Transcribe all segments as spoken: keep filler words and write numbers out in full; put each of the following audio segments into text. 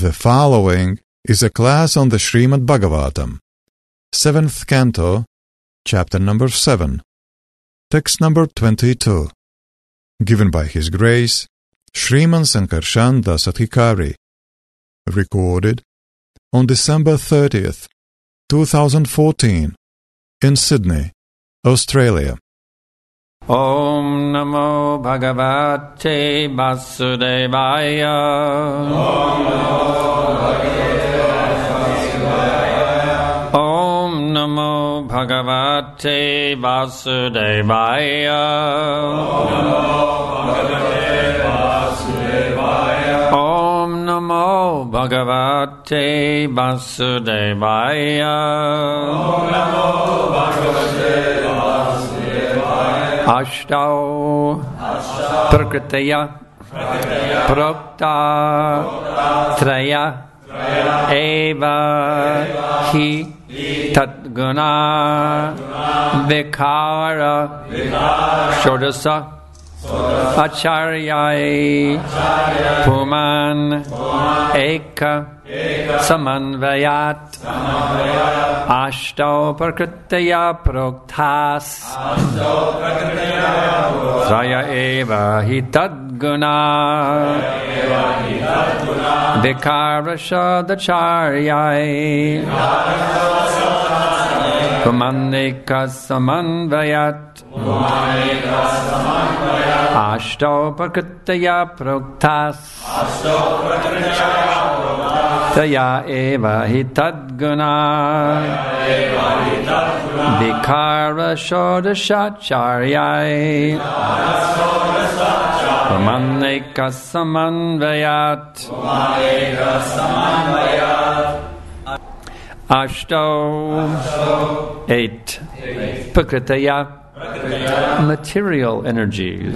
The following is a class on the Srimad Bhagavatam, seventh Canto, Chapter number seven, Text number twenty-two, given by His Grace, Shriman Sankarshan Das Adhikari, recorded on December thirtieth, two thousand fourteen, in Sydney, Australia. Om Namo Bhagavate Vasudevaya. Om Namo Bhagavate Vasudevaya. Om Namo Bhagavate Vasudevaya. Om Namo Bhagavate Ashtau Prakritaya Prokta Traya Eva Hi Tatguna Vikara Shodasa Acharyai Puman Eka Samanvayat Ashtau Prakritaya Proktas Traya Eva Hitadguna Vikara Shadacharyai Puman Eka Samanvayat Ashtau Prakritaya Proktas Taya Eva Hitadguna Vikara Shodashacharyai Pumaneka Samanvayat Ashto Eight Prakritaya Material energies.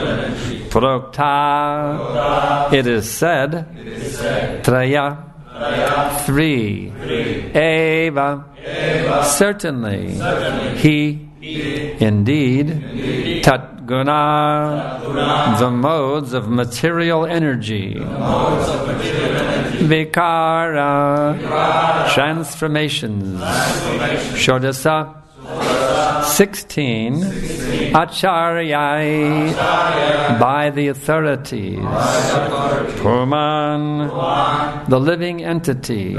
Prokta, it is said. Traya, three. Eva, certainly. He, indeed. Tatguna, the modes of material energy. Vikara, transformations. Shodasa, Sixteen, Acharyai, by the authorities. Puman, the living entity.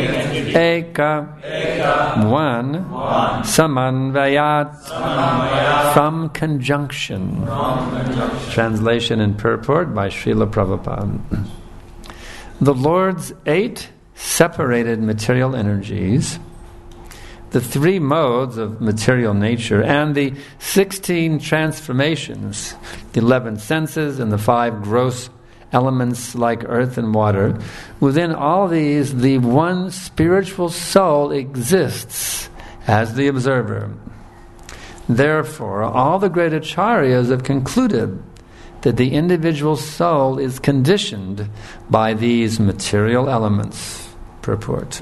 Eka, one. Samanvayat, from conjunction. Translation and purport by Srila Prabhupada. The Lord's eight separated material energies, the three modes of material nature, and the sixteen transformations, the eleven senses and the five gross elements like earth and water, within all these, the one spiritual soul exists as the observer. Therefore, all the great acharyas have concluded that the individual soul is conditioned by these material elements. Purport.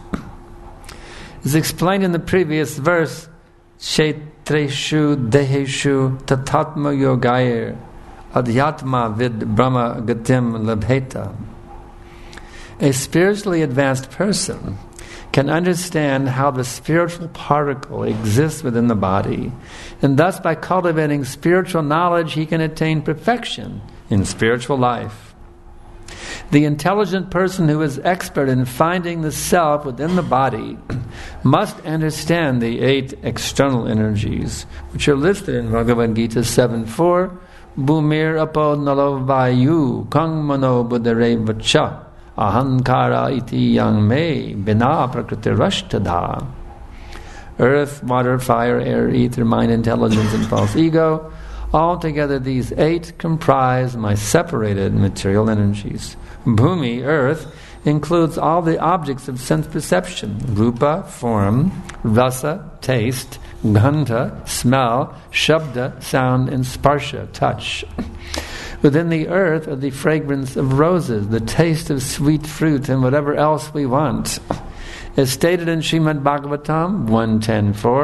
Is explained in the previous verse, Kshetreshu Deheshu Tatatma Yogair Adhyatma Vid Brahma Gatim Labheta. A spiritually advanced person can understand how the spiritual particle exists within the body, and thus by cultivating spiritual knowledge he can attain perfection in spiritual life. The intelligent person who is expert in finding the self within the body must understand the eight external energies, which are listed in Bhagavad Gita seven four. Bhumir apo nalo vayu kang mano buddhare vacha ahankara iti yang me bina prakriti rashtada. Earth, water, fire, air, ether, mind, intelligence, and false ego. Altogether, these eight comprise my separated material energies. Bhumi, earth, includes all the objects of sense perception: rupa, form; rasa, taste; gandha, smell; shabda, sound; and sparsha, touch. Within the earth are the fragrance of roses, the taste of sweet fruit, and whatever else we want. As stated in Srimad Bhagavatam one ten four,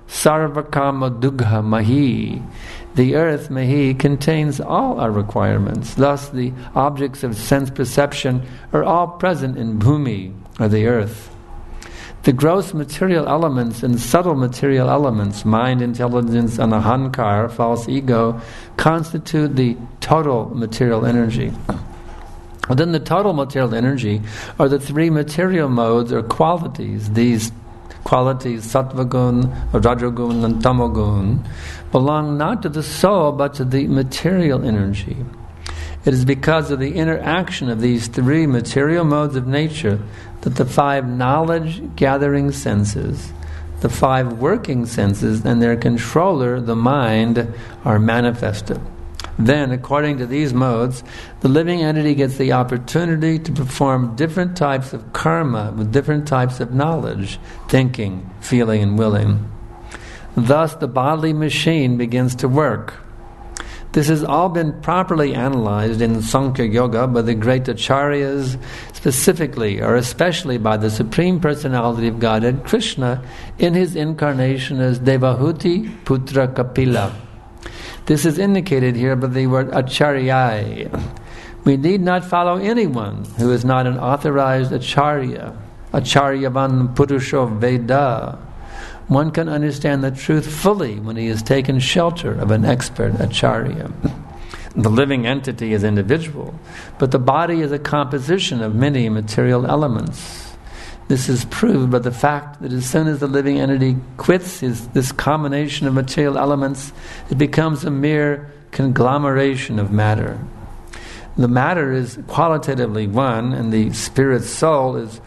Sarvakama Dugha Mahi. The earth, Mahi, contains all our requirements. Thus, the objects of sense perception are all present in Bhumi, or the earth. The gross material elements and subtle material elements, mind, intelligence, and ahankar, false ego, constitute the total material energy. Within the total material energy are the three material modes or qualities. These qualities, sattva-gun, rajagun, and tamagun, belong not to the soul but to the material energy. It is because of the interaction of these three material modes of nature that the five knowledge-gathering senses, the five working senses, and their controller, the mind, are manifested. Then, according to these modes, the living entity gets the opportunity to perform different types of karma with different types of knowledge, thinking, feeling, and willing. Thus, the bodily machine begins to work. This has all been properly analyzed in Sankhya Yoga by the great acharyas, specifically or especially by the Supreme Personality of Godhead, Krishna, in his incarnation as Devahuti Putra Kapila. This is indicated here by the word acharyai. We need not follow anyone who is not an authorized acharya. Acharyavan Purusho Veda. One can understand the truth fully when he has taken shelter of an expert acharya. The living entity is individual, but the body is a composition of many material elements. This is proved by the fact that as soon as the living entity quits his, this combination of material elements, it becomes a mere conglomeration of matter. The matter is qualitatively one, and the spirit soul is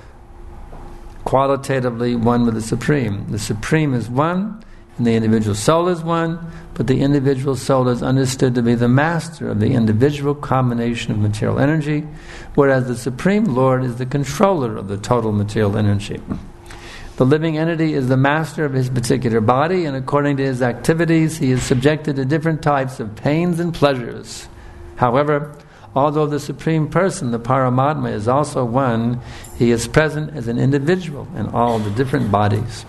qualitatively one with the Supreme. The Supreme is one, and the individual soul is one, but the individual soul is understood to be the master of the individual combination of material energy, whereas the Supreme Lord is the controller of the total material energy. The living entity is the master of his particular body, and according to his activities, he is subjected to different types of pains and pleasures. However, although the Supreme Person, the Paramatma, is also one, he is present as an individual in all the different bodies.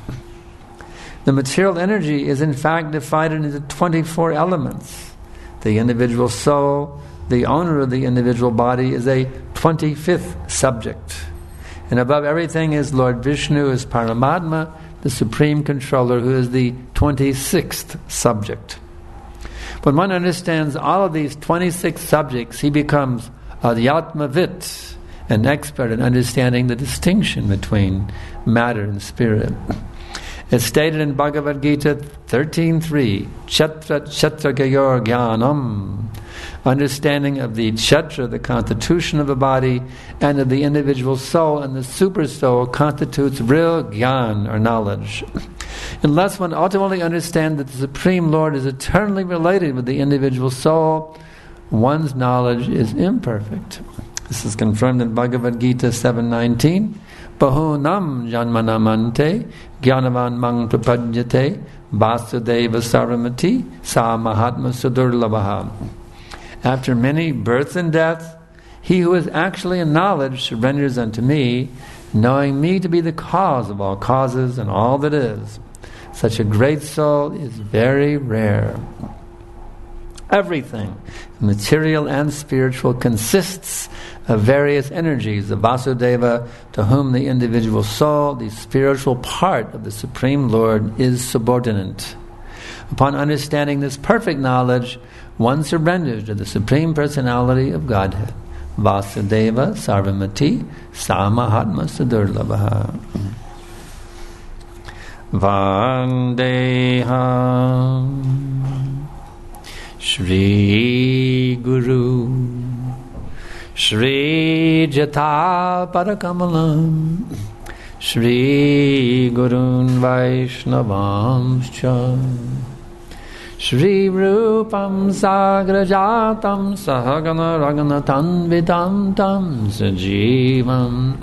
The material energy is in fact divided into twenty-four elements. The individual soul, the owner of the individual body, is a twenty-fifth subject. And above everything is Lord Vishnu as Paramatma, the Supreme Controller, who is the twenty-sixth subject. When one understands all of these twenty-six subjects, he becomes Adhyatmavit, an expert in understanding the distinction between matter and spirit. As stated in Bhagavad Gita thirteen three, Chatra Chatra Gayor Jnanam, understanding of the Chatra, the constitution of the body, and of the individual soul and the super soul constitutes real Gyan, or knowledge. Unless one ultimately understands that the Supreme Lord is eternally related with the individual soul, one's knowledge is imperfect. This is confirmed in Bhagavad Gita seven nineteen. Bahunam janmanamante gyanavan mang prapadyate vasudeva saramati sa mahatma sudurlabha. After many births and deaths, he who is actually in knowledge surrenders unto me, knowing me to be the cause of all causes and all that is. Such a great soul is very rare. Everything, material and spiritual, consists of various energies, the Vasudeva, to whom the individual soul, the spiritual part of the Supreme Lord, is subordinate. Upon understanding this perfect knowledge, one surrenders to the Supreme Personality of Godhead. Vasudeva Sarvamati Samahatma Sudurlabha. Vandeham Shri Guru Shri Jata Parakamalam Shri Gurun Vaishnavamscha Shri Rupam Sagrajatam Sahagana Raganatanvitam Tam Sajivam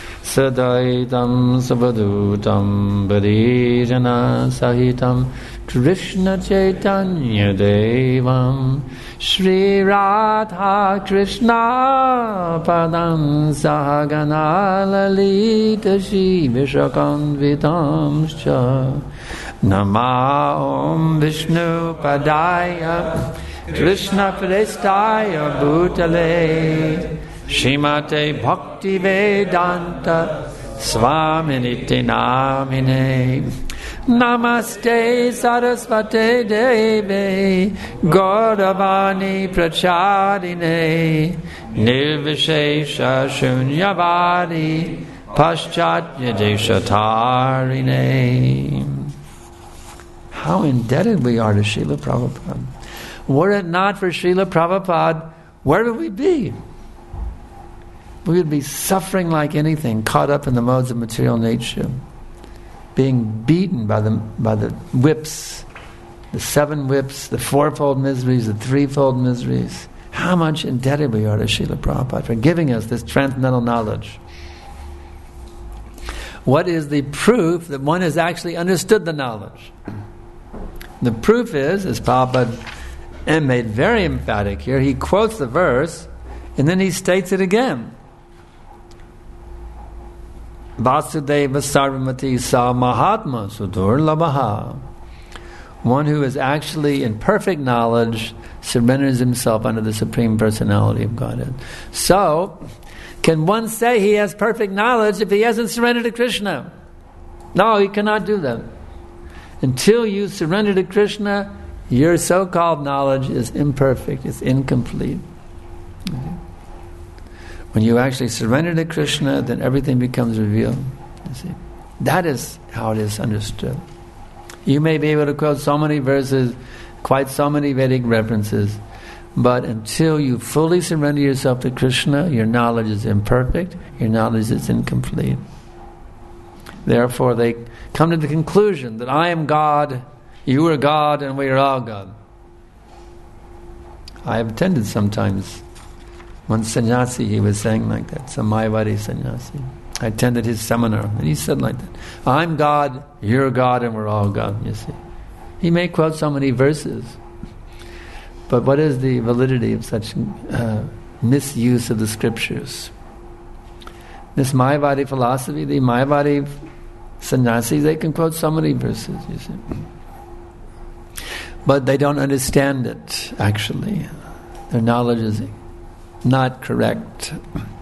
Sadaitam Sabadutam Barijana Sahitam Krishna Chaitanya Devam Shri Radha Krishna Padam Sahagana Lalita Shri Vishakanvitamscha Nama Om Vishnu Padaya Krishna Prestaya Bhutale Shrimate Bhakti Vedanta Swaminiti Namine Namaste Sarasvate Deve Gauravani Prachadine Nirvishesha Shunyavadi Paschatya Deshatarine. How indebted we are to Srila Prabhupada. Were it not for Srila Prabhupada, where would we be? We would be suffering like anything, caught up in the modes of material nature, being beaten by the by the whips, the seven whips, the fourfold miseries, the threefold miseries. How much indebted we are to Srila Prabhupada for giving us this transcendental knowledge. What is the proof that one has actually understood the knowledge? The proof is, as Prabhupada made very emphatic here, he quotes the verse and then he states it again. Vasudeva Sarvamati Sa Mahatma Sudur Labaha. One who is actually in perfect knowledge surrenders himself under the Supreme Personality of Godhead. So, can one say he has perfect knowledge if he hasn't surrendered to Krishna? No, he cannot do that. Until you surrender to Krishna, your so-called knowledge is imperfect, it's incomplete. Okay. When you actually surrender to Krishna, then everything becomes revealed. You see, that is how it is understood. You may be able to quote so many verses, quite so many Vedic references, but until you fully surrender yourself to Krishna, your knowledge is imperfect, your knowledge is incomplete. Therefore, they come to the conclusion that I am God, you are God, and we are all God. I have attended sometimes. One sannyasi, he was saying like that, some Mayavadi sannyasi. I attended his seminar, and he said like that, I'm God, you're God, and we're all God, you see. He may quote so many verses, but what is the validity of such uh, misuse of the scriptures? This Mayavadi philosophy, the Mayavadi sannyasis, they can quote so many verses, you see. But they don't understand it, actually. Their knowledge is not correct.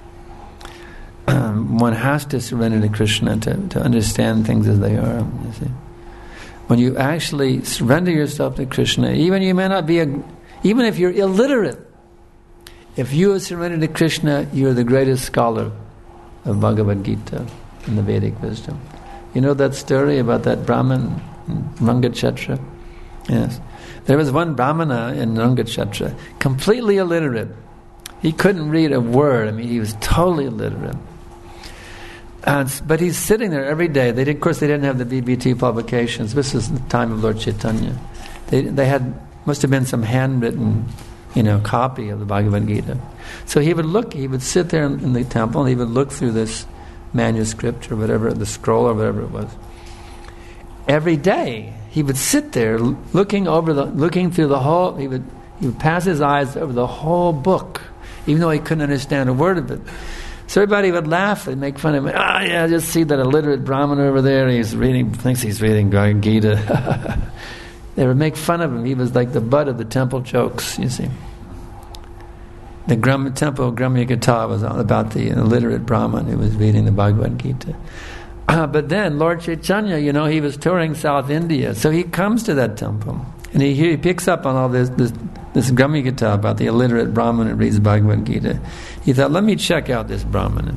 Um, one has to surrender to Krishna to, to understand things as they are, you see. When you actually surrender yourself to Krishna, even you may not be a, even if you're illiterate, if you are surrendered to Krishna, you're the greatest scholar of Bhagavad Gita and the Vedic wisdom. You know that story about that Brahmin in Rangakshetra? Yes. There was one Brahmana in Rangakshetra, completely illiterate. He couldn't read a word. I mean, he was totally illiterate. And, but he's sitting there every day. They did, of course, they didn't have the B B T publications. This was the time of Lord Chaitanya. They they had must have been some handwritten, you know, copy of the Bhagavad Gita. So he would look. He would sit there in, in the temple, and he would look through this manuscript or whatever, the scroll or whatever it was. Every day he would sit there looking over the, looking through the whole. He would he would pass his eyes over the whole book, even though he couldn't understand a word of it. So everybody would laugh and make fun of him. Ah, oh, yeah, just see that illiterate Brahmin over there. He's reading, thinks he's reading Bhagavad Gita. They would make fun of him. He was like the butt of the temple jokes, you see. The Gram, temple Gramya was about the illiterate Brahmin who was reading the Bhagavad Gita. Uh, but then Lord Chaitanya, you know, he was touring South India. So he comes to that temple. And he, he picks up on all this this, this Gramya Gita about the illiterate Brahmin who reads Bhagavad Gita. He thought, let me check out this Brahmin.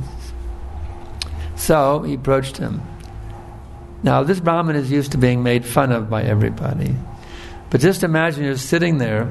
So he approached him. Now this Brahmin is used to being made fun of by everybody. But just imagine you're sitting there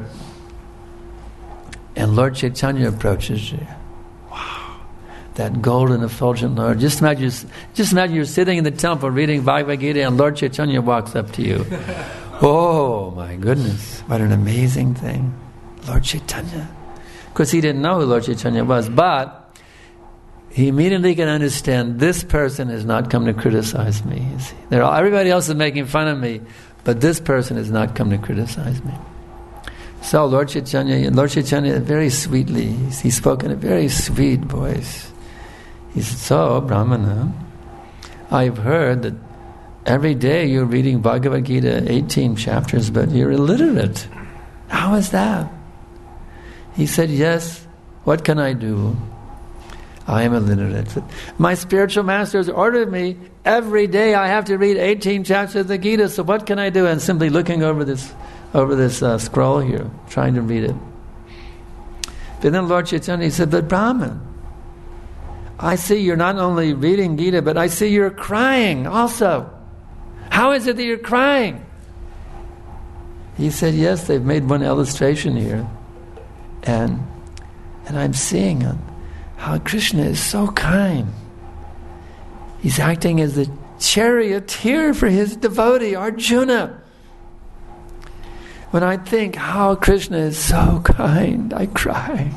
and Lord Chaitanya approaches you. Wow. That golden effulgent Lord. Just imagine, just imagine you're sitting in the temple reading Bhagavad Gita and Lord Chaitanya walks up to you. Oh my goodness, what an amazing thing. Lord Chaitanya. Of course he didn't know who Lord Chaitanya was, but he immediately can understand this person has not come to criticize me. They're all, everybody else is making fun of me, But this person has not come to criticize me. So Lord Chaitanya, Lord Chaitanya very sweetly, he spoke in a very sweet voice. He said, so Brahmana, I've heard that every day you're reading Bhagavad Gita, eighteen chapters, but you're illiterate. How is that? He said, yes, what can I do? I am illiterate. My spiritual master has ordered me, every day I have to read eighteen chapters of the Gita, so what can I do? And simply looking over this over this uh, scroll here, trying to read it. But then Lord Chaitanya said, but Brahman, I see you're not only reading Gita, but I see you're crying also. How is it that you're crying? He said, yes, they've made one illustration here. And and I'm seeing it, how Krishna is so kind. He's acting as the charioteer for his devotee, Arjuna. When I think how Krishna is so kind, I cry.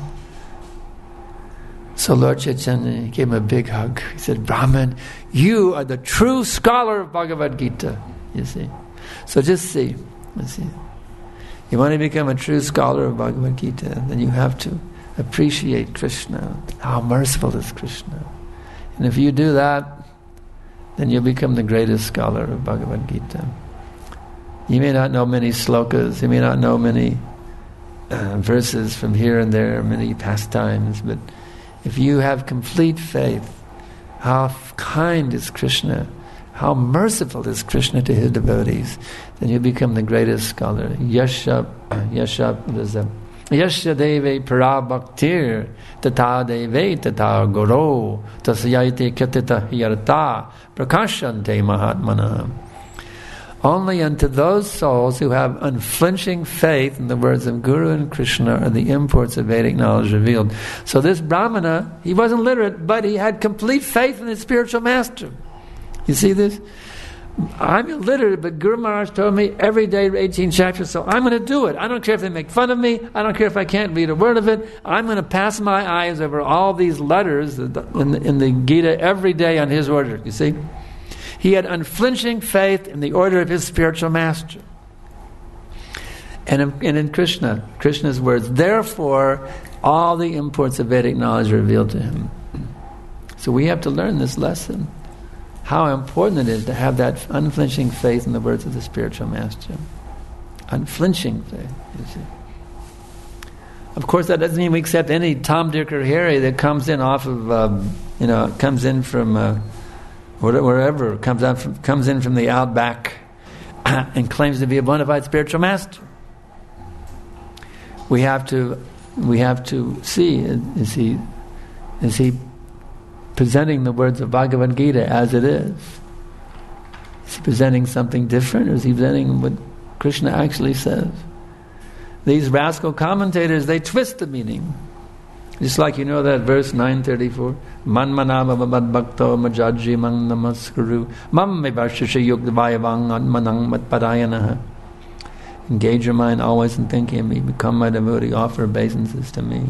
So Lord Chaitanya gave him a big hug. He said, Brahman, you are the true scholar of Bhagavad Gita. You see. So just see. You see. You want to become a true scholar of Bhagavad Gita, then you have to appreciate Krishna. How merciful is Krishna. And if you do that, then you'll become the greatest scholar of Bhagavad Gita. You may not know many slokas, you may not know many uh, verses from here and there, many pastimes, but if you have complete faith, how kind is Krishna, how merciful is Krishna to his devotees, then you become the greatest scholar. Yasha, yasha, yasha deve parabhaktir, tata deve tata goro, tasayate kyatita hyarta, prakashante mahatmana. Only unto those souls who have unflinching faith in the words of Guru and Krishna are the imports of Vedic knowledge revealed. So this Brahmana, he wasn't literate, but he had complete faith in his spiritual master. You see this? I'm illiterate, but Guru Maharaj told me every day eighteen chapters, so I'm going to do it. I don't care if they make fun of me. I don't care if I can't read a word of it. I'm going to pass my eyes over all these letters in the, in the Gita every day on his order. You see? He had unflinching faith in the order of his spiritual master. And in, and in Krishna, Krishna's words, therefore, all the imports of Vedic knowledge are revealed to him. So we have to learn this lesson. How important it is to have that unflinching faith in the words of the spiritual master. Unflinching faith, you see. Of course, that doesn't mean we accept any Tom, Dick, or Harry that comes in off of, um, you know, comes in from uh, wherever, comes out from, comes in from the outback and claims to be a bona fide spiritual master. We have to, we have to see: is he, is he presenting the words of Bhagavad Gita as it is? Is he presenting something different, or is he presenting what Krishna actually says? These rascal commentators, they twist the meaning. Just like you know that verse nine thirty-four, Man manava mad bhakto majaji man namaskuru mam me varshasha yugdavayavang manang mat padayanaha. Engage your mind always in thinking of me, become my devotee, offer obeisances to me.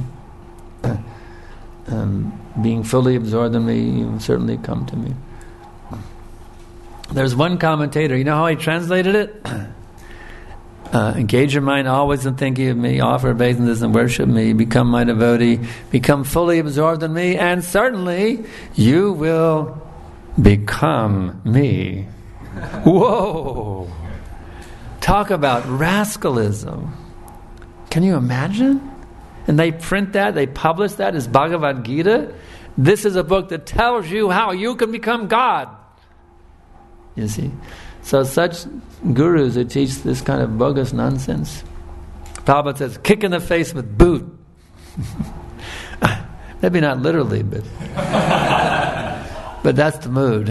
um, being fully absorbed in me, you will certainly come to me. There's one commentator, you know how he translated it? Uh, engage your mind always in thinking of me, offer obeisances and worship me, become my devotee, become fully absorbed in me, and certainly you will become me. Whoa! Talk about rascalism. Can you imagine? And they print that, they publish that as Bhagavad Gita. This is a book that tells you how you can become God. You see? So such gurus who teach this kind of bogus nonsense, Prabhupada says, kick in the face with boot. Maybe not literally, but but that's the mood.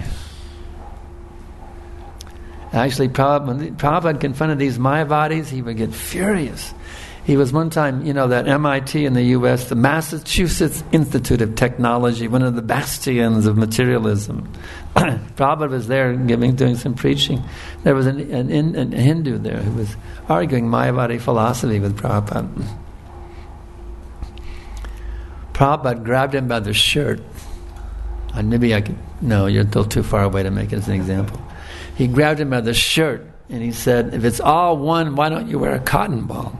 Actually, Prabhupada, when Prabhupada confronted these Mayavadis, he would get furious. He was one time, you know, that M I T in the U S, the Massachusetts Institute of Technology, one of the bastions of materialism. Prabhupada was there giving, doing some preaching. There was an, an, an Hindu there who was arguing Mayavadi philosophy with Prabhupada. Prabhupada grabbed him by the shirt. And maybe I could, no, you're still too far away to make it as an example. He grabbed him by the shirt And he said, if it's all one, why don't you wear a cotton ball?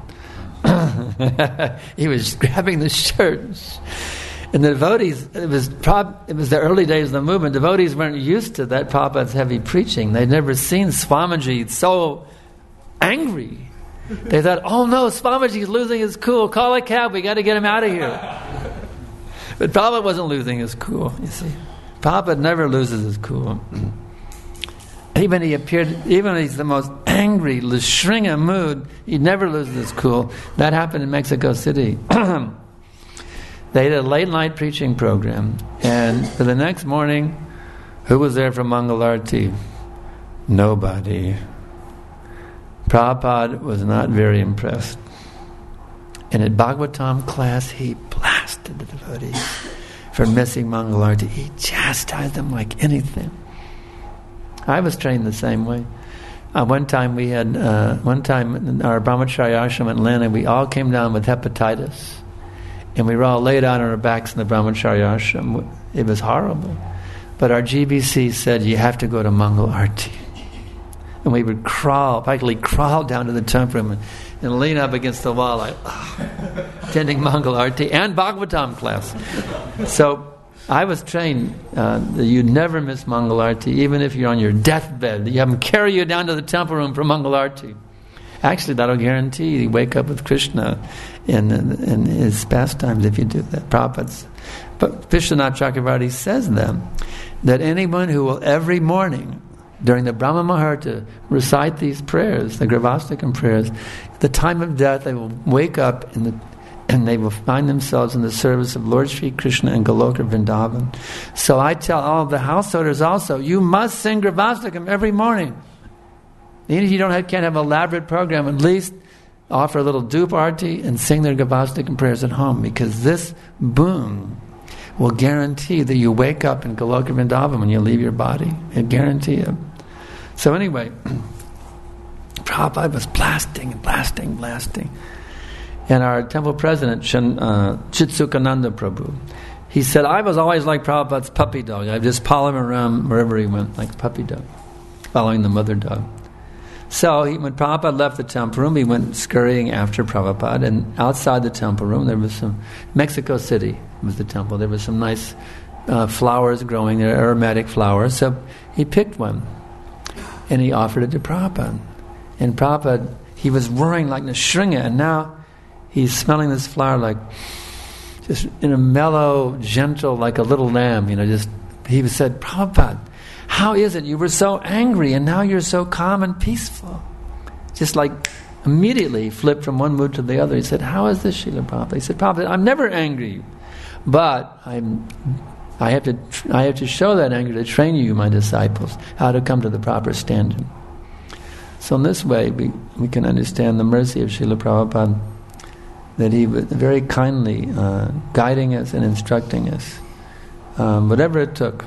He was grabbing the shirts. And the devotees, it was prob- it was the early days of the movement, devotees weren't used to that Prabhupada's heavy preaching. They'd never seen Swamiji so angry. They thought, oh no, Swamiji's losing his cool, call a cab, we got to get him out of here. But Prabhupada wasn't losing his cool, you see. Prabhupada never loses his cool. Even he appeared, even when he's the most angry, Lashringa mood, he never loses his cool. That happened in Mexico City. They had a late night preaching program, and for the next morning, who was there for Mangalarti? Nobody. Prabhupada was not very impressed. And at Bhagavatam class, he blasted the devotees for missing Mangalarti. He chastised them like anything. I was trained the same way. Uh, one time we had, uh, one time in our Brahmacharya ashram in Atlanta, we all came down with hepatitis. And we were all laid out on our backs in the Brahmacharya ashram. It was horrible. But our G B C said, you have to go to Mangal Arti. And we would crawl, practically crawl down to the temple room and, and lean up against the wall like, oh, attending Mangal Arti and Bhagavatam class. So I was trained uh, that you never miss Mangal Arti, even if you're on your deathbed. You have them carry you down to the temple room for Mangal Arti. Actually, that'll guarantee you wake up with Krishna in, in his pastimes if you do that. Prabhupada's. But Vishwanath Chakravarti says then that anyone who will every morning during the Brahma Muhurta recite these prayers, the Gravastikam prayers, at the time of death they will wake up in the, and they will find themselves in the service of Lord Sri Krishna and Goloka Vrindavan. So I tell all of the householders also, you must sing Gravastikam every morning. Even if you don't have, can't have an elaborate program, at least offer a little dupe arti and sing their Gavastikam prayers at home, because this boon will guarantee that you wake up in Goloka Vrindavan when you leave your body. It guarantee it. So anyway, Prabhupada was blasting and blasting, blasting. And our temple president, Shin, uh, Chitsukananda Prabhu, he said, I was always like Prabhupada's puppy dog. I'd just follow him around wherever he went, like a puppy dog, following the mother dog. So he, when Prabhupada left the temple room, he went scurrying after Prabhupada, and outside the temple room there was some, Mexico City was the temple, there was some nice uh, flowers growing there, aromatic flowers. So he picked one, and he offered it to Prabhupada. And Prabhupada, he was roaring like Nrsimha, and now he's smelling this flower like, just in a mellow, gentle, like a little lamb, you know, just, he said, Prabhupada, how is it you were so angry and now you're so calm and peaceful? Just like immediately flipped from one mood to the other. He said, how is this, Srila Prabhupada? He said, Prabhupada, I'm never angry, but I'm, I have to I have to show that anger to train you, my disciples, how to come to the proper standard. So in this way, we, we can understand the mercy of Srila Prabhupada, that he was very kindly uh, guiding us and instructing us, um, whatever it took,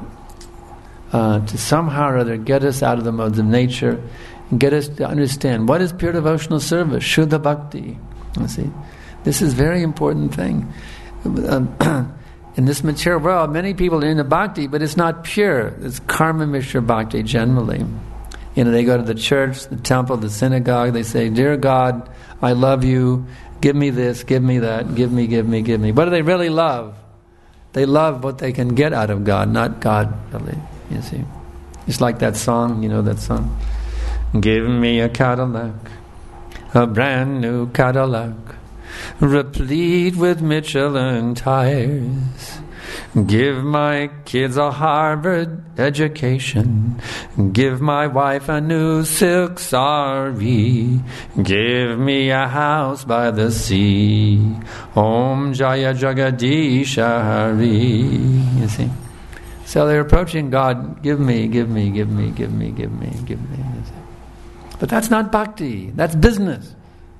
Uh, to somehow or other get us out of the modes of nature and get us to understand what is pure devotional service, Shuddha Bhakti. You see, this is a very important thing. In this material world, many people are into bhakti, but it's not pure. It's karma mishra bhakti generally. You know, they go to the church, the temple, the synagogue, they say, Dear God, I love you, give me this, give me that, give me, give me, give me. What do they really love? They love what they can get out of God, not God really. You see, it's like that song, you know that song. Give me a Cadillac, a brand new Cadillac, replete with Michelin tires. Give my kids a Harvard education. Give my wife a new silk sari. Give me a house by the sea. Om Jaya Jagadisha Hari. You see. So they're approaching God, give me, give me, give me, give me, give me, give me. But that's not bhakti, that's business.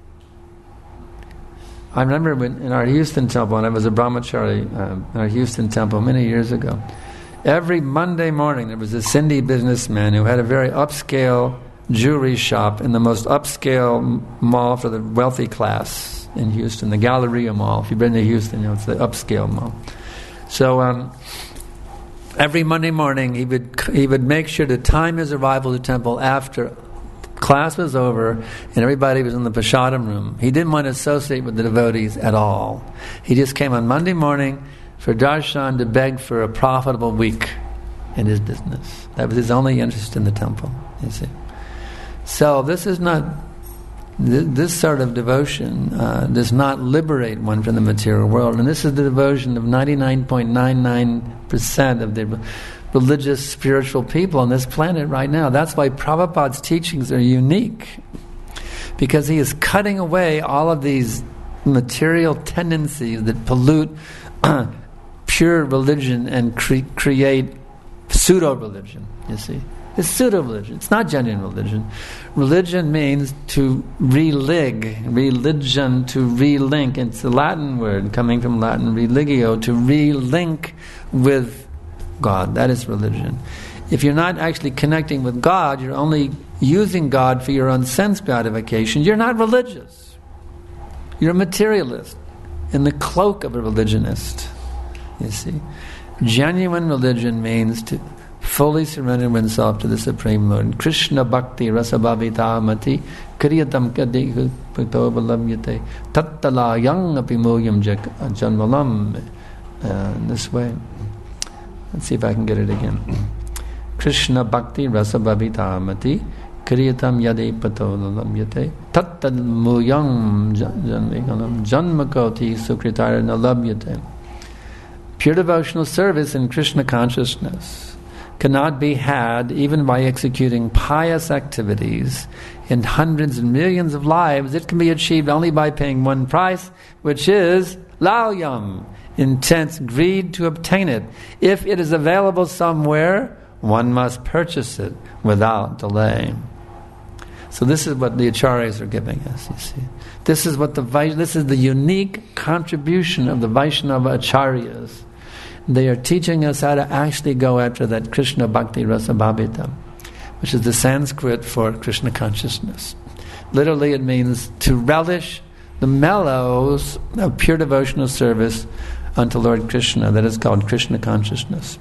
I remember when in our Houston temple, when I was a brahmachari uh, in our Houston temple many years ago, every Monday morning there was a Sindhi businessman who had a very upscale jewelry shop in the most upscale mall for the wealthy class in Houston, the Galleria Mall. If you've been to Houston, you know, it's the upscale mall. So, um, every Monday morning, he would he would make sure to time his arrival to the temple after class was over and everybody was in the prasadam room, he didn't want to associate with the devotees at all. He just came on Monday morning for darshan to beg for a profitable week in his business. That was his only interest in the temple, you see. So this is not, th- this sort of devotion uh, does not liberate one from the material world. And this is the devotion of ninety-nine point nine nine percent of the religious, spiritual people on this planet right now. That's why Prabhupada's teachings are unique. Because he is cutting away all of these material tendencies that pollute uh, pure religion and cre- create pseudo-religion, you see. It's pseudo-religion. It's not genuine religion. Religion means to relig, religion, to relink. It's a Latin word coming from Latin religio, to relink with God. That is religion. If you're not actually connecting with God, you're only using God for your own sense gratification, you're not religious. You're a materialist in the cloak of a religionist, you see. Genuine religion means to fully surrender oneself to the Supreme Lord. Krishna bhakti rasabhavita mati kriyatam kadi pito valamyate tattala yang apimuyam janvalam. In this way. Let's see if I can get it again. Krishna bhakti rasabhavita mati kriyatam yadi pito valamyate tattalmuyam janmakoti sukritara nalabhyate. Pure devotional service in Krishna consciousness cannot be had even by executing pious activities in hundreds and millions of lives. It can be achieved only by paying one price, which is lalyam, intense greed to obtain it. If it is available somewhere, one must purchase it without delay. So this is what the acharyas are giving us, you see. This is what the this is the unique contribution of the Vaishnava acharyas. They are teaching us how to actually go after that Krishna Bhakti Rasa Bhavita, which is the Sanskrit for Krishna consciousness. Literally it means to relish the mellows of pure devotional service unto Lord Krishna. That is called Krishna consciousness.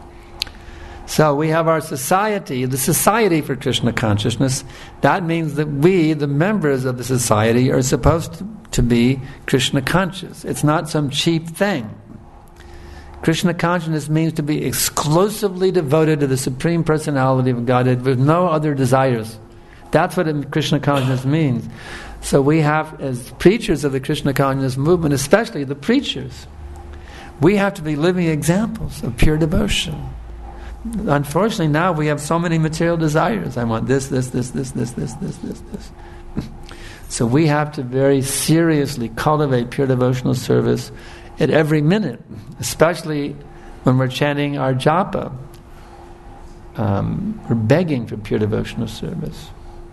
So we have our society, the Society for Krishna Consciousness. That means that we, the members of the society, are supposed to, to be Krishna conscious. It's not some cheap thing. Krishna consciousness means to be exclusively devoted to the Supreme Personality of Godhead with no other desires. That's what Krishna consciousness means. So we have, as preachers of the Krishna consciousness movement, especially the preachers, we have to be living examples of pure devotion. Unfortunately, now we have so many material desires. I want this, this, this, this, this, this, this, this, this. So we have to very seriously cultivate pure devotional service at every minute, especially when we're chanting our japa. Um, we're begging for pure devotional service.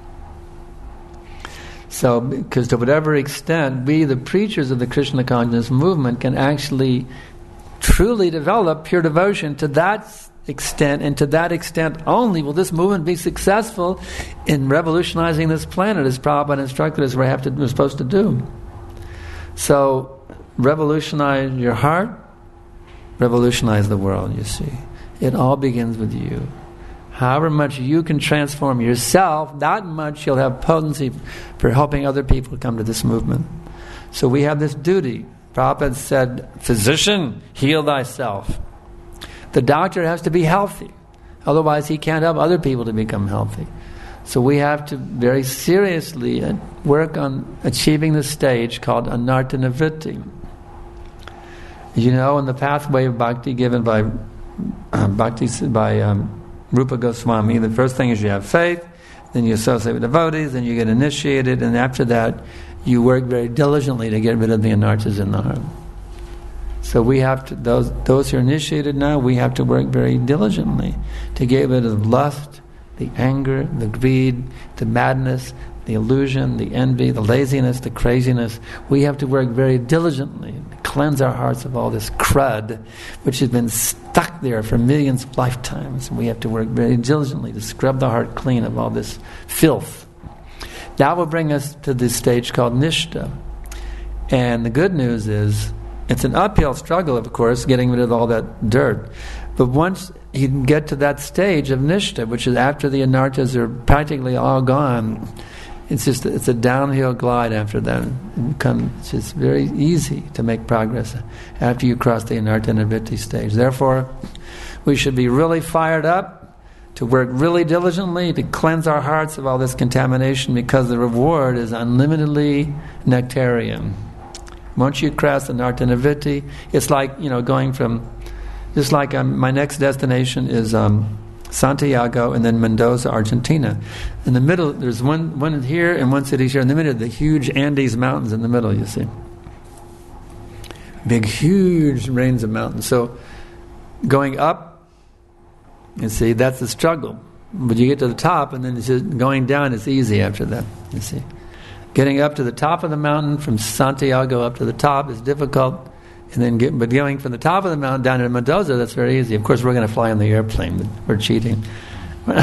So, because to whatever extent we, the preachers of the Krishna consciousness movement, can actually truly develop pure devotion, to that extent, and to that extent only, will this movement be successful in revolutionizing this planet, as Prabhupada instructed us we have to, we're supposed to do. So, revolutionize your heart, revolutionize the world, you see. It all begins with you. However much you can transform yourself, that much you'll have potency for helping other people come to this movement. So we have this duty. Prabhupada said, physician, heal thyself. The doctor has to be healthy. Otherwise he can't help other people to become healthy. So we have to very seriously work on achieving the stage called anartha nivritti. You know, in the pathway of bhakti given by uh, bhakti by um, Rupa Goswami, the first thing is you have faith, then you associate with devotees, then you get initiated, and after that you work very diligently to get rid of the anarthas in the heart. So we have to, those those who are initiated now, we have to work very diligently to get rid of lust, the anger, the greed, the madness, the illusion, the envy, the laziness, the craziness. We have to work very diligently to cleanse our hearts of all this crud which has been stuck there for millions of lifetimes. We have to work very diligently to scrub the heart clean of all this filth. That will bring us to this stage called Nishta. And the good news is, it's an uphill struggle, of course, getting rid of all that dirt. But once you can get to that stage of nishta, which is after the anarthas are practically all gone, it's just it's a downhill glide after that. It becomes, it's just very easy to make progress after you cross the anartha nivritti stage. Therefore, we should be really fired up to work really diligently to cleanse our hearts of all this contamination, because the reward is unlimitedly nectarian. Once you cross the anartha nivritti, it's like, you know, going from, just like um, my next destination is um, Santiago and then Mendoza, Argentina. In the middle, there's one one here and one city here. In the middle, the huge Andes Mountains in the middle, you see. Big, huge range of mountains. So going up, you see, that's the struggle. But you get to the top, and then it's just going down, it's easy after that, you see. Getting up to the top of the mountain, from Santiago up to the top, is difficult. And then, get, but going from the top of the mountain down to Mendoza, that's very easy. Of course, we're going to fly on the airplane, but we're cheating. We're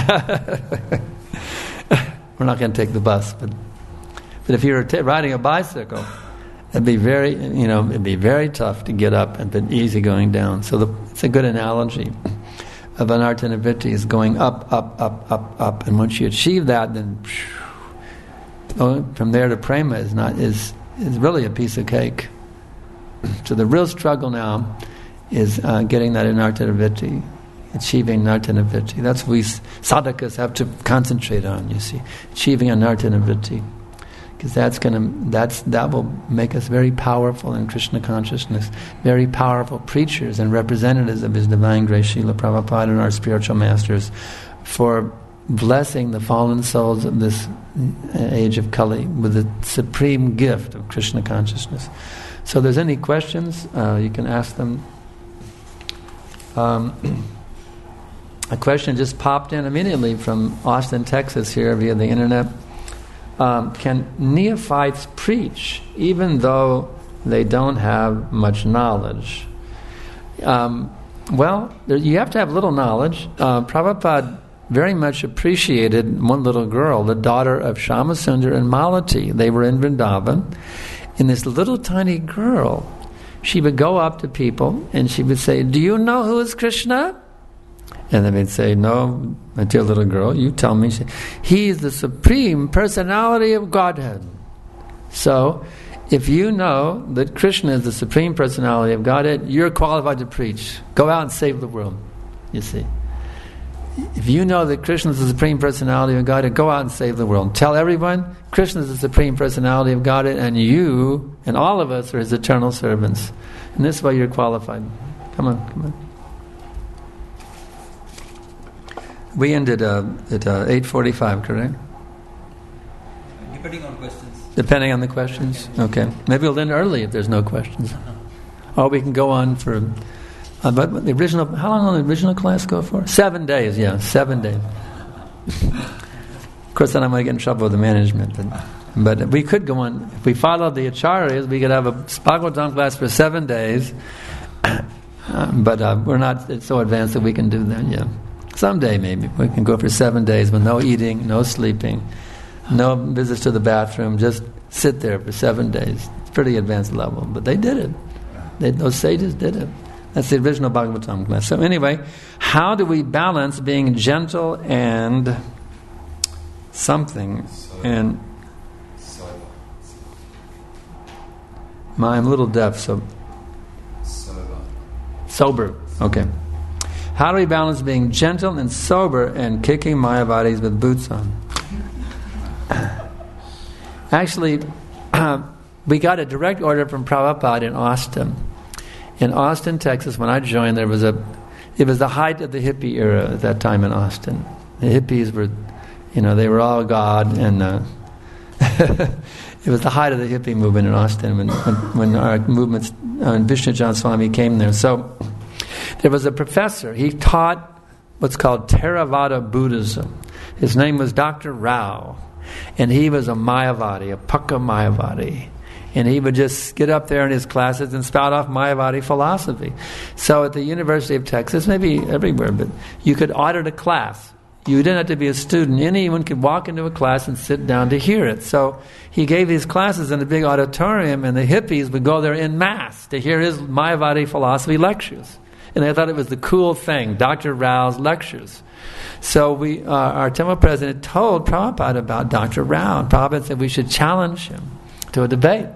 not going to take the bus, but but if you were t- riding a bicycle, it'd be very, you know, it'd be very tough to get up, and but easy going down. So the, it's a good analogy of anartha nivritti is going up, up, up, up, up, and once you achieve that, then oh, from there to prema is not is is really a piece of cake. So the real struggle now is uh, getting that anartha nivritti, achieving anartha nivritti. That's what we sadhakas have to concentrate on, you see, achieving anartha nivritti, because that's going to that's that will make us very powerful in Krishna consciousness, very powerful preachers and representatives of His Divine Grace Srila Prabhupada and our spiritual masters, for blessing the fallen souls of this age of Kali with the supreme gift of Krishna consciousness. So if there's any questions, uh, you can ask them. Um, a question just popped in immediately from Austin, Texas here via the internet. Um, can neophytes preach even though they don't have much knowledge? Um, well, there, you have to have little knowledge. Uh, Prabhupada very much appreciated one little girl, the daughter of Shyamasundar and Malati. They were in Vrindavan. And this little tiny girl, she would go up to people and she would say, "Do you know who is Krishna?" And then they'd say, "No, my dear little girl, you tell me." "He is the Supreme Personality of Godhead." So, if you know that Krishna is the Supreme Personality of Godhead, you're qualified to preach. Go out and save the world, you see. If you know that Krishna is the Supreme Personality of Godhead, go out and save the world. Tell everyone Krishna is the Supreme Personality of Godhead, and you and all of us are His eternal servants. And this way you're qualified. Come on, come on. We ended uh, at uh, eight forty-five, correct? Depending on questions. Depending on the questions? Okay. Maybe we'll end early if there's no questions. Or we can go on for... Uh, but the original, how long will the original class go for? Seven days, yeah, seven days. Of course, then I'm going to get in trouble with the management. But, but we could go on, if we followed the acharyas, we could have a Bhagavatam class for seven days. Uh, but uh, we're not it's so advanced that we can do that, yeah. Someday maybe we can go for seven days with no eating, no sleeping, no visits to the bathroom, just sit there for seven days. It's pretty advanced level, but they did it. They, those sages did it. That's the original Bhagavatam class. So anyway, how do we balance being gentle and something and My, I'm a little deaf, so sober. Sober. Okay. How do we balance being gentle and sober and kicking Mayavadis with boots on? Actually, uh, we got a direct order from Prabhupada in Austin. In Austin, Texas, when I joined, there was a, it was the height of the hippie era at that time in Austin. The hippies were, you know, they were all God, and uh, it was the height of the hippie movement in Austin when when, when our movements, uh, Vishnu Jan Swami came there. So there was a professor. He taught what's called Theravada Buddhism. His name was Doctor Rao, and he was a Mayavadi, a Pakka Mayavadi. And he would just get up there in his classes and spout off Mayavadi philosophy. So at the University of Texas, maybe everywhere, but you could audit a class. You didn't have to be a student. Anyone could walk into a class and sit down to hear it. So he gave these classes in a big auditorium, and the hippies would go there en masse to hear his Mayavadi philosophy lectures. and they thought it was the cool thing, Doctor Rao's lectures. So we, uh, our temple president told Prabhupada about Doctor Rao, and Prabhupada said we should challenge him to a debate.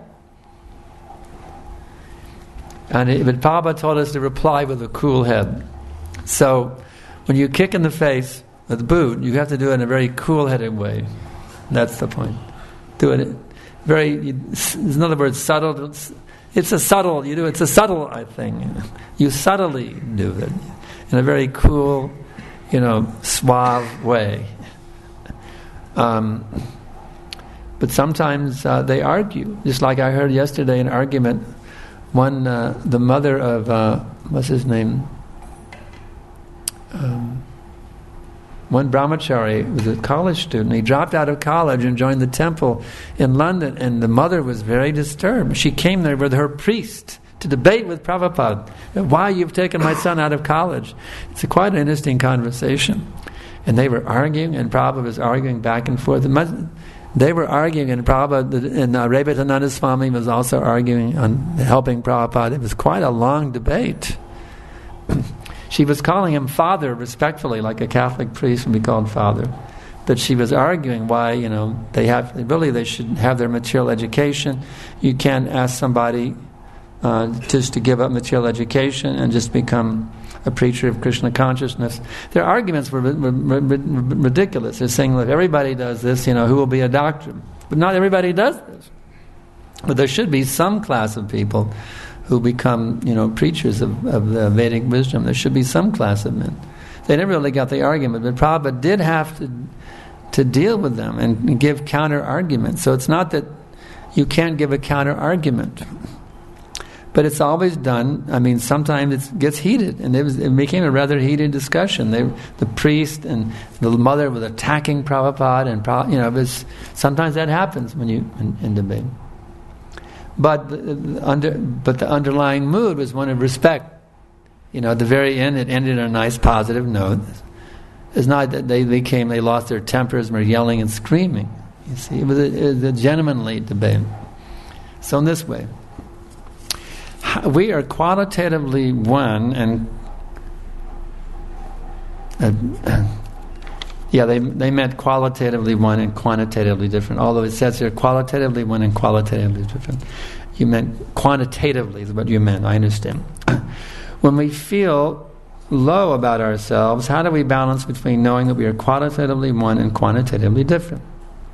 And it, but Prabhupada told us to reply with a cool head. So when you kick in the face with a boot, you have to do it in a very cool-headed way. That's the point. Do it very, in other words, subtle. It's, it's a subtle, you do it's a subtle thing. You subtly do it in a very cool, you know, suave way. Um, but sometimes uh, they argue. Just like I heard yesterday an argument. One, uh, the mother of, uh, what's his name? Um, one brahmachari was a college student. He dropped out of college and joined the temple in London, and the mother was very disturbed. She came there with her priest to debate with Prabhupada. Why you've taken my son out of college? It's a quite an interesting conversation. And they were arguing, and Prabhupada was arguing back and forth. They were arguing, and Prabhupada, and uh, Rebhatananda Swami was also arguing on helping Prabhupada. It was quite a long debate. She was calling him father respectfully, like a Catholic priest would be called father. But she was arguing why, you know, they have really they should have their material education. You can't ask somebody uh, just to give up material education and just become a preacher of Krishna consciousness. Their arguments were, were, were ridiculous. They're saying, look, everybody does this, you know, who will be a doctor? But not everybody does this. But there should be some class of people who become, you know, preachers of, of the Vedic wisdom. There should be some class of men. They never really got the argument, but Prabhupada did have to to deal with them and, and give counter-arguments. So it's not that you can't give a counter-argument. But it's always done. I mean, sometimes it gets heated, and it, was, it became a rather heated discussion. They, the priest and the mother were attacking Prabhupada, and you know, it was, sometimes that happens when you in, in debate. But the, the under, but the underlying mood was one of respect. You know, at the very end, it ended on a nice, positive note. It's not that they became, they lost their tempers and were yelling and screaming. You see, it was a, it was a gentlemanly debate. So in this way, we are qualitatively one, and uh, yeah, they they meant qualitatively one and quantitatively different. Although it says here qualitatively one and qualitatively different, you meant quantitatively is what you meant. I understand. When we feel low about ourselves, how do we balance between knowing that we are qualitatively one and quantitatively different?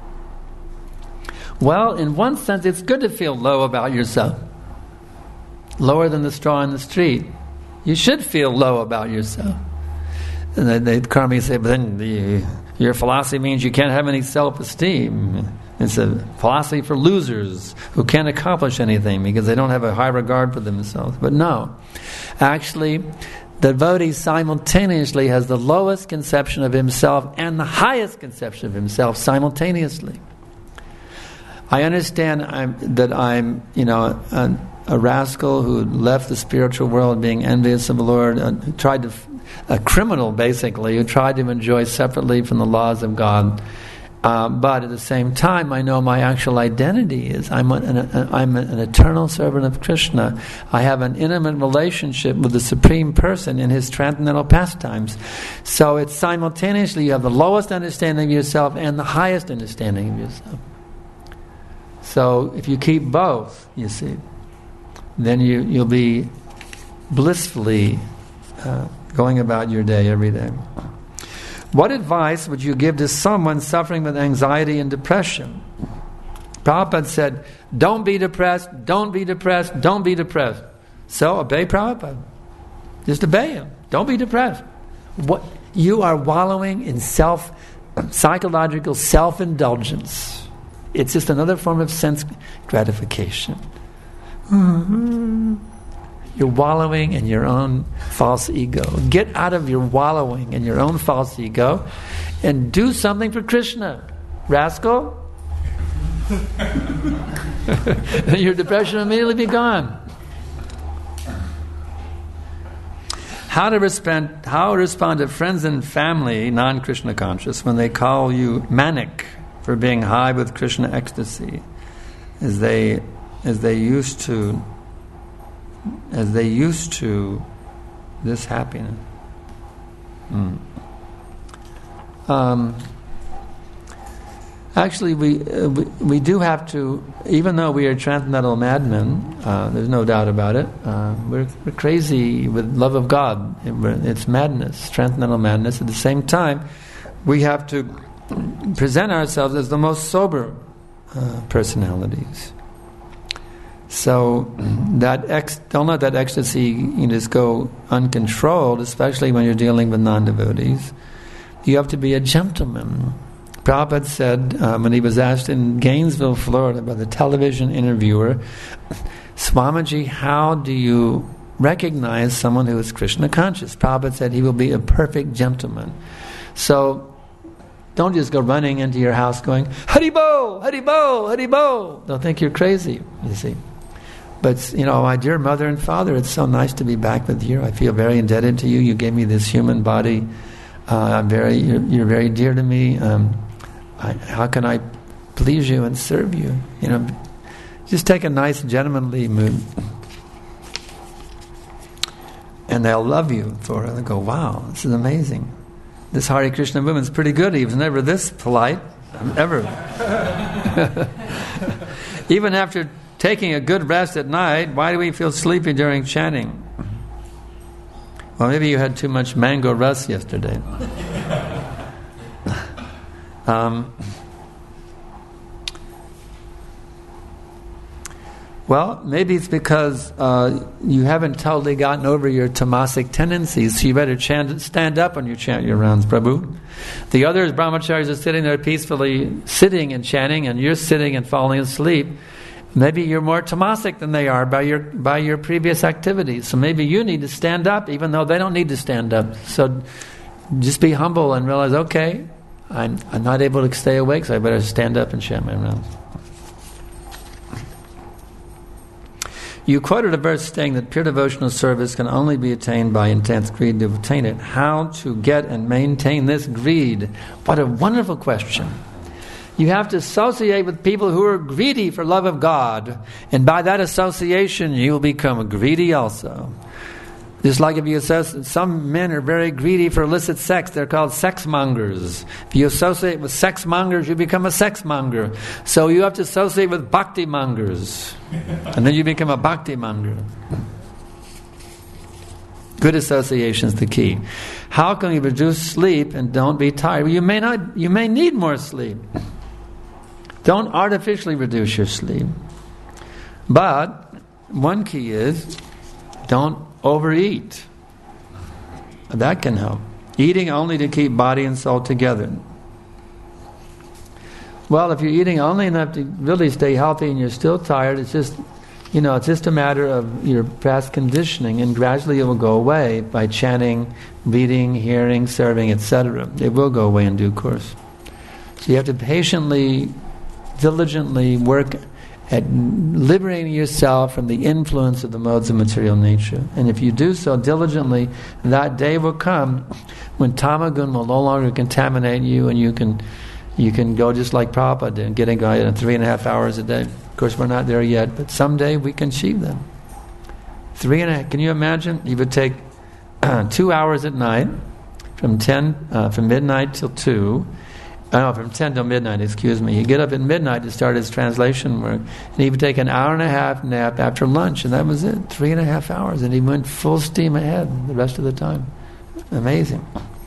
Well, in one sense, it's good to feel low about yourself. Lower than the straw in the street. You should feel low about yourself. And they, they come and say, but then the, your philosophy means you can't have any self-esteem. It's a philosophy for losers who can't accomplish anything because they don't have a high regard for themselves. But no. Actually, the devotee simultaneously has the lowest conception of himself and the highest conception of himself simultaneously. I understand I'm, that I'm, you know, a, a rascal who left the spiritual world being envious of the Lord, uh, tried to, a criminal basically, who tried to enjoy separately from the laws of God. Uh, but at the same time, I know my actual identity is I'm an, an, I'm an eternal servant of Krishna. I have an intimate relationship with the Supreme Person in His transcendental pastimes. So it's simultaneously you have the lowest understanding of yourself and the highest understanding of yourself. So if you keep both, you see, then you, you'll be blissfully uh, going about your day every day. What advice would you give to someone suffering with anxiety and depression? Prabhupada said, don't be depressed, don't be depressed, don't be depressed. So obey Prabhupada. Just obey him. Don't be depressed. What you are wallowing in self, psychological self-indulgence. It's just another form of sense gratification. Mm-hmm. You're wallowing in your own false ego. Get out of your wallowing in your own false ego and do something for Krishna, rascal. Your depression will immediately be gone. How to respond, how to respond to friends and family, non-Krishna conscious, when they call you manic for being high with Krishna ecstasy, as they, as they used to as they used to this happiness. Mm. Um, actually, we, uh, we we do have to, even though we are transcendental madmen, uh, there's no doubt about it, uh, we're, we're crazy with love of God. It, it's madness, transcendental madness. At the same time, we have to present ourselves as the most sober uh, personalities. So that ex- don't let that ecstasy you know, just go uncontrolled, especially when you're dealing with non-devotees. You have to be a gentleman. Prabhupada said uh, when he was asked in Gainesville, Florida, by the television interviewer, Swamiji, how do you recognize someone who is Krishna conscious? Prabhupada said he will be a perfect gentleman. So don't just go running into your house going, Haribo, Haribo, Haribo. They'll think you're crazy, you see. But, you know, my dear mother and father, it's so nice to be back with you. I feel very indebted to you. You gave me this human body. Uh, I'm very, you're, you're very dear to me. Um, I, how can I please you and serve you? You know, just take a nice gentlemanly mood. And they'll love you for it. They'll go, wow, this is amazing. This Hare Krishna movement's pretty good. He was never this polite, ever. Even after taking a good rest at night, why do we feel sleepy during chanting? Well, maybe you had too much mango rus yesterday. um, well, maybe it's because uh, you haven't totally gotten over your tamasic tendencies, so you better chant, stand up when you chant your rounds, Prabhu. The others, brahmacharis, are sitting there peacefully, sitting and chanting, and you're sitting and falling asleep. Maybe you're more tamasic than they are by your by your previous activities. So maybe you need to stand up, even though they don't need to stand up. So just be humble and realize, okay, I'm, I'm not able to stay awake, so I better stand up and chant my rounds. You quoted a verse saying that pure devotional service can only be attained by intense greed to obtain it. How to get and maintain this greed? What a wonderful question. You have to associate with people who are greedy for love of God, and by that association you will become greedy also. Just like if you associate, some men are very greedy for illicit sex, they're called sex mongers. If you associate with sex mongers, you become a sex monger. So you have to associate with bhakti mongers, and then you become a bhakti monger. Good association is the key. How can you reduce sleep and don't be tired? You may not. You may need more sleep. Don't artificially reduce your sleep. But one key is don't overeat. That can help. Eating only to keep body and soul together. Well, if you're eating only enough to really stay healthy and you're still tired, it's just, you know, it's just a matter of your past conditioning, and gradually it will go away by chanting, reading, hearing, serving, et cetera. It will go away in due course. So you have to patiently, diligently work at liberating yourself from the influence of the modes of material nature. And if you do so diligently, that day will come when tamagun will no longer contaminate you, and you can you can go just like Prabhupada did, getting uh, three and a half hours a day. Of course, we're not there yet, but someday we can achieve them. Three and a half. Can you imagine? You would take uh, two hours at night, from ten, uh, from midnight till two. I know, from ten till midnight, excuse me. He get up at midnight to start his translation work, and he would take an hour and a half nap after lunch, and that was it, three and a half hours, and he went full steam ahead the rest of the time. Amazing.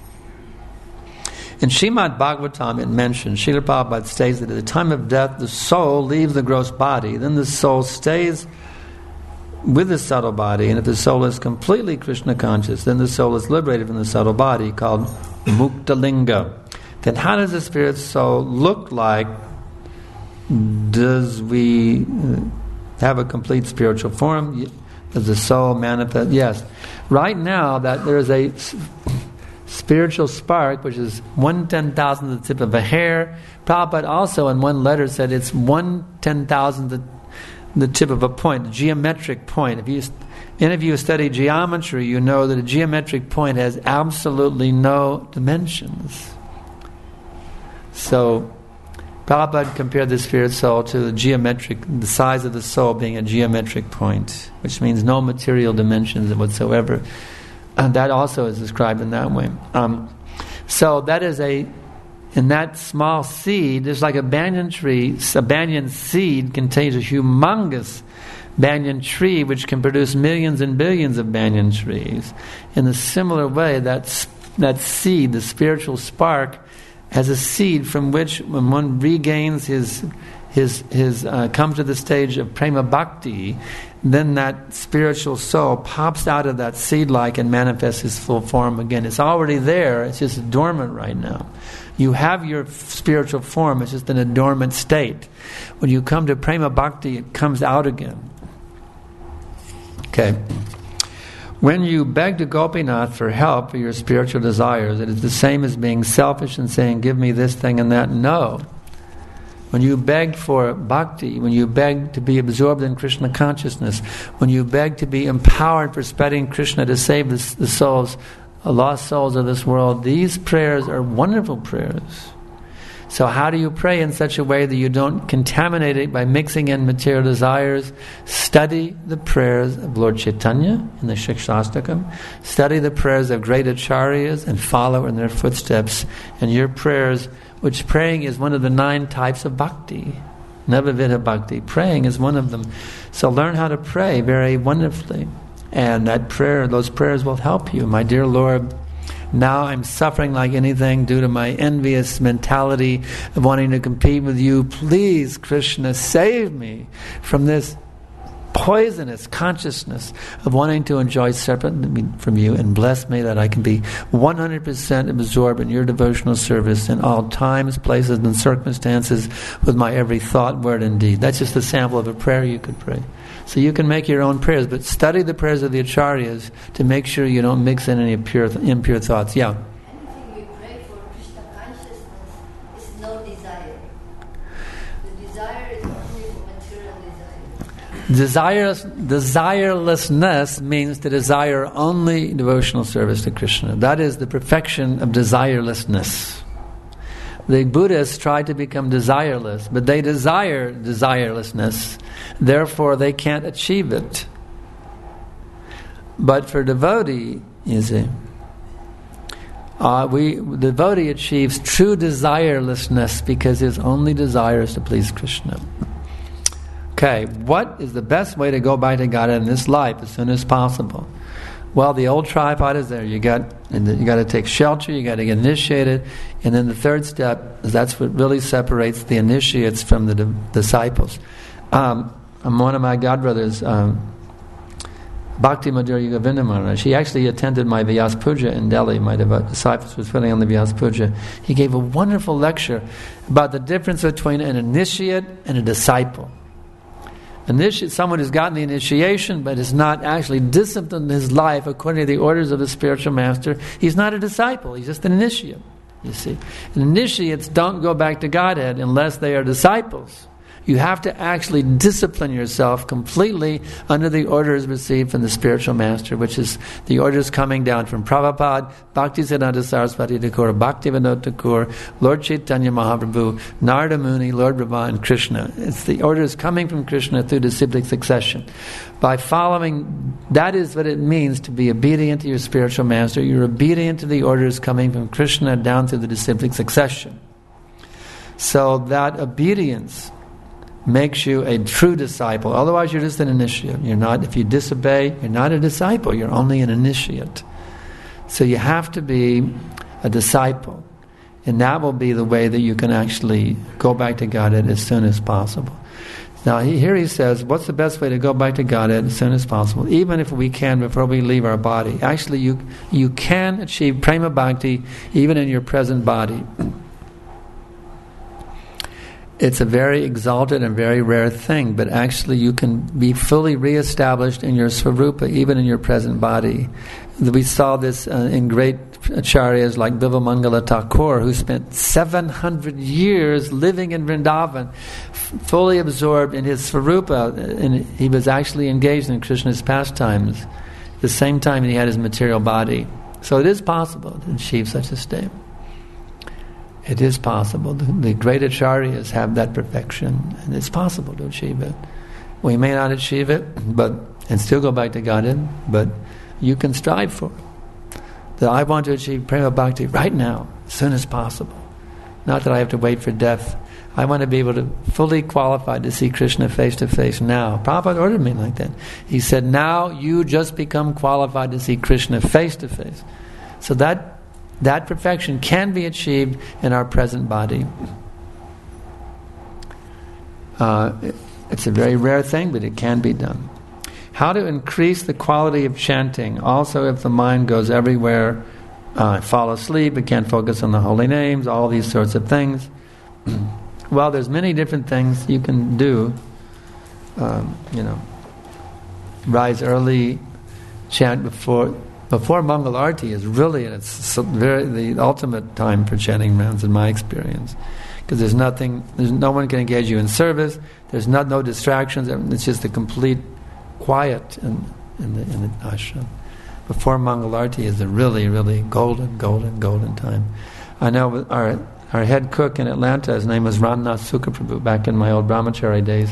In Srimad Bhagavatam it mentions, Srila Prabhupada states that at the time of death, the soul leaves the gross body, then the soul stays with the subtle body, and if the soul is completely Krishna conscious, then the soul is liberated from the subtle body, called Muktalinga. Then how does the spirit soul look like? Does we have a complete spiritual form? Does the soul manifest? Yes. Right now, that there is a spiritual spark, which is one ten thousandth of the tip of a hair. Prabhupada also in one letter said it's one ten thousandth the, the tip of a point, a geometric point. If you any of you study geometry, you know that a geometric point has absolutely no dimensions. So, Prabhupada compared the spirit soul to the geometric, the size of the soul being a geometric point, which means no material dimensions whatsoever. And that also is described in that way. Um, so that is a, in that small seed, there's like a banyan tree, a banyan seed contains a humongous banyan tree which can produce millions and billions of banyan trees. In a similar way, that, that seed, the spiritual spark, has a seed from which when one regains his, his, his uh, comes to the stage of prema bhakti, then that spiritual soul pops out of that seed-like and manifests its full form again. It's already there, it's just dormant right now. You have your spiritual form, it's just in a dormant state. When you come to prema bhakti, it comes out again. Okay. When you beg to Gopinath for help for your spiritual desires, it is the same as being selfish and saying, give me this thing and that. No. When you beg for bhakti, when you beg to be absorbed in Krishna consciousness, when you beg to be empowered for spreading Krishna to save the, the souls, the lost souls of this world, these prayers are wonderful prayers. So how do you pray in such a way that you don't contaminate it by mixing in material desires? Study the prayers of Lord Chaitanya in the Shikshastakam. Study the prayers of great acharyas and follow in their footsteps. And your prayers, which praying is one of the nine types of bhakti. Navavidha bhakti. Praying is one of them. So learn how to pray very wonderfully. And that prayer, those prayers will help you. My dear Lord, now I'm suffering like anything due to my envious mentality of wanting to compete with you. Please, Krishna, save me from this poisonous consciousness of wanting to enjoy separately from you, and bless me that I can be one hundred percent absorbed in your devotional service in all times, places, and circumstances with my every thought, word, and deed. That's just a sample of a prayer you could pray. So you can make your own prayers, but study the prayers of the acharyas to make sure you don't mix in any pure, impure thoughts. Yeah? Anything we pray for Krishna consciousness is no desire. The desire is only material desire. Desires, desirelessness means to desire only devotional service to Krishna. That is the perfection of desirelessness. The Buddhists try to become desireless, but they desire desirelessness. Therefore, they can't achieve it. But for devotee, you see, uh, we the devotee achieves true desirelessness because his only desire is to please Krishna. Okay, what is the best way to go back to God in this life as soon as possible? Well, the old tripod is there. You got you got to take shelter. You got to get initiated, and then the third step is that's what really separates the initiates from the di- disciples. Um, one of my godbrothers, um, Bhakti Madhurya Govinda Maharaj, he actually attended my Vyas Puja in Delhi. My devout disciples was putting on the Vyas Puja. He gave a wonderful lecture about the difference between an initiate and a disciple. Initiate, someone who's gotten the initiation but is not actually disciplined in his life according to the orders of the spiritual master, he's not a disciple, he's just an initiate, you see. And initiates don't go back to Godhead unless they are disciples. You have to actually discipline yourself completely under the orders received from the spiritual master, which is the orders coming down from Prabhupada, Bhaktisiddhanta Saraswati Thakur, Bhaktivinoda Thakur, Lord Chaitanya Mahaprabhu, Narada Muni, Lord Brahma, and Krishna. It's the orders coming from Krishna through disciplic succession. By following, that is what it means to be obedient to your spiritual master. You're obedient to the orders coming from Krishna down through the disciplic succession. So that obedience makes you a true disciple. Otherwise, you're just an initiate. You're not. If you disobey, you're not a disciple. You're only an initiate. So you have to be a disciple, and that will be the way that you can actually go back to Godhead as soon as possible. Now, here he says, what's the best way to go back to Godhead as soon as possible? Even if we can before we leave our body. Actually, you you can achieve prema bhakti even in your present body. It's a very exalted and very rare thing, but actually you can be fully reestablished in your Swarupa, even in your present body. We saw this uh, in great acharyas like Bivamangala Thakur, who spent seven hundred years living in Vrindavan, f- fully absorbed in his Swarupa, and he was actually engaged in Krishna's pastimes at the same time he had his material body. So it is possible to achieve such a state. It is possible. The, the great acharyas have that perfection, and it's possible to achieve it. We may not achieve it, but and still go back to Godhead, but you can strive for it. that I want to achieve Prema Bhakti right now, as soon as possible. Not that I have to wait for death. I want to be able to fully qualified to see Krishna face to face now. Prabhupada ordered me like that. He said, now you just become qualified to see Krishna face to face. So that that perfection can be achieved in our present body. Uh, it, it's a very rare thing, but it can be done. How to increase the quality of chanting. Also, if the mind goes everywhere, uh, fall asleep, it can't focus on the holy names, all these sorts of things. Well, there's many different things you can do. Um, you know, rise early, chant before before Mangal Arati is really it's very the ultimate time for chanting rounds in my experience, because there's nothing, there's no one can engage you in service. There's not no distractions. It's just a complete quiet in, in the in the ashram. Before Mangal Arati is a really really golden golden golden time. I know our. Our head cook in Atlanta, his name was Ramnath Sukaprabhu, back in my old brahmachari days.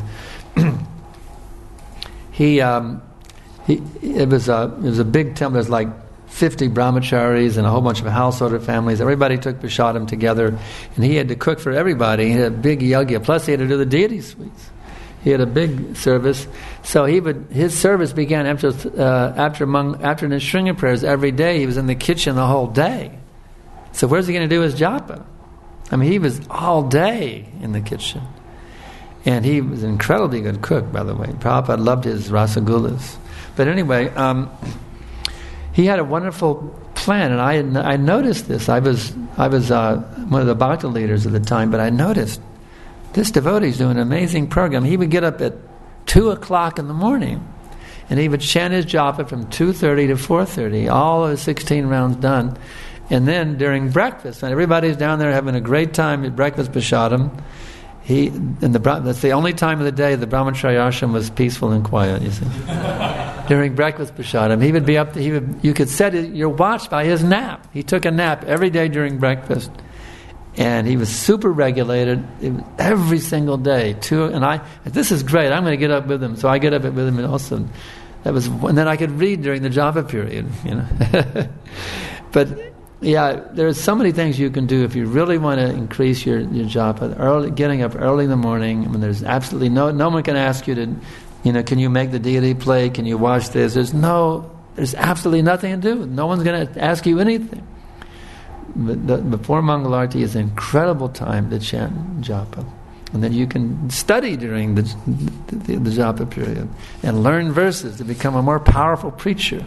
he, um, he, it was a, it was a big temple. There's like fifty brahmacharis and a whole bunch of householder families. Everybody took prasadam together, and he had to cook for everybody. He had a big yagya. Plus, he had to do the deity sweets. He had a big service. So he would his service began after uh, after among, after Nishringa prayers every day. He was in the kitchen the whole day. So where's he going to do his japa? I mean, he was all day in the kitchen. And he was an incredibly good cook, by the way. Prabhupada loved his rasagulas. But anyway, um, he had a wonderful plan, and I I noticed this. I was I was uh, one of the bhakta leaders at the time, but I noticed this devotee's doing an amazing program. He would get up at two o'clock in the morning, and he would chant his japa from two thirty to four thirty, all of his sixteen rounds done. And then during breakfast, when everybody's down there having a great time at breakfast prasadam, he and the that's the only time of the day the brahmachari ashram was peaceful and quiet. You see, during breakfast prasadam, he would be up. To, he would you could set your watch by his nap. He took a nap every day during breakfast, and he was super regulated. It was every single day. Two and I. This is great. I'm going to get up with him. So I get up with him, and also that was. And then I could read during the japa period. You know, but. Yeah, there's so many things you can do if you really want to increase your, your japa. Early, getting up early in the morning, when there's absolutely no no one can ask you to, you know, can you make the deity play? Can you wash this? There's no, there's absolutely nothing to do. No one's going to ask you anything. But the, before Mangal Arati is an incredible time to chant japa, and then you can study during the the, the japa period and learn verses to become a more powerful preacher.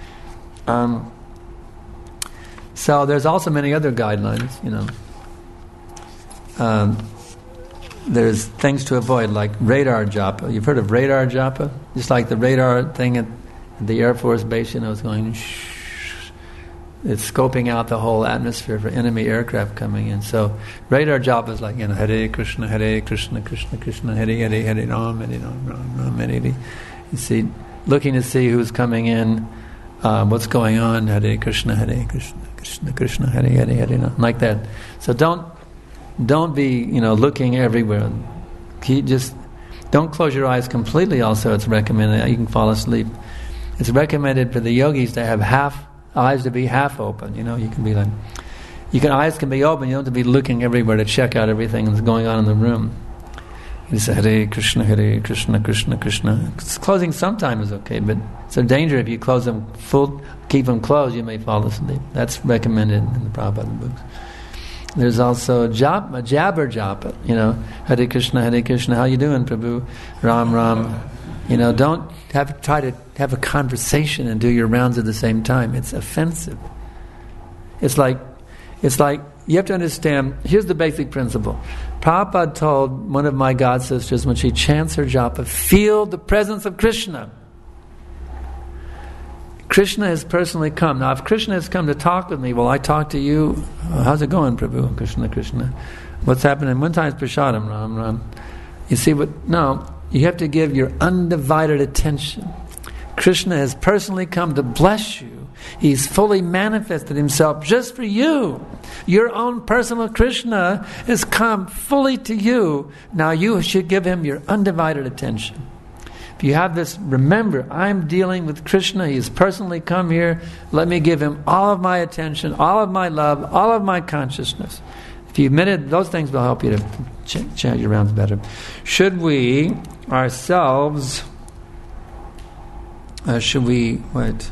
Um. So there's also many other guidelines, you know. Um, there's things to avoid, like radar japa. You've heard of radar japa? Just like the radar thing at the Air Force Base, you know, it's going shh. It's scoping out the whole atmosphere for enemy aircraft coming in. So radar japa is like, you know, Hare Krishna, Hare Krishna, Krishna Krishna, Hare Hare, Hare Ram, Hare Ram, Ram Ram, Hare Hare. You see, looking to see who's coming in, uh, what's going on, Hare Krishna, Hare Krishna. Krishna, Krishna, Hare, Hare, Hare, like that. So don't, don't be, you know, looking everywhere. Keep just, don't close your eyes completely. Also, it's recommended. You can fall asleep. It's recommended for the yogis to have half eyes to be half open. You know, you can be like, you can eyes can be open. You don't have to be looking everywhere to check out everything that's going on in the room. You say Hare Krishna, Hare Krishna, Krishna Krishna. Closing sometime is okay, but it's a danger if you close them full, keep them closed, you may fall asleep. That's recommended in the Prabhupada books. There's also japa, a jabber japa, you know, Hare Krishna, Hare Krishna, how you doing, Prabhu? Ram Ram. You know, don't have try to have a conversation and do your rounds at the same time. It's offensive. It's like, it's like, you have to understand, here's the basic principle. Prabhupada told one of my god sisters when she chants her japa, feel the presence of Krishna. Krishna has personally come. Now if Krishna has come to talk with me, well, I talk to you. Oh, how's it going, Prabhu? Krishna, Krishna. What's happening? One time it's prasadam, Ram, Ram. You see what? No, you have to give your undivided attention. Krishna has personally come to bless you. He's fully manifested himself just for you. Your own personal Krishna has come fully to you. Now you should give him your undivided attention. If you have this, remember, I'm dealing with Krishna. He's personally come here. Let me give him all of my attention, all of my love, all of my consciousness. If you admit it, those things will help you to ch- chant your rounds better. Should we ourselves, uh, should we, what?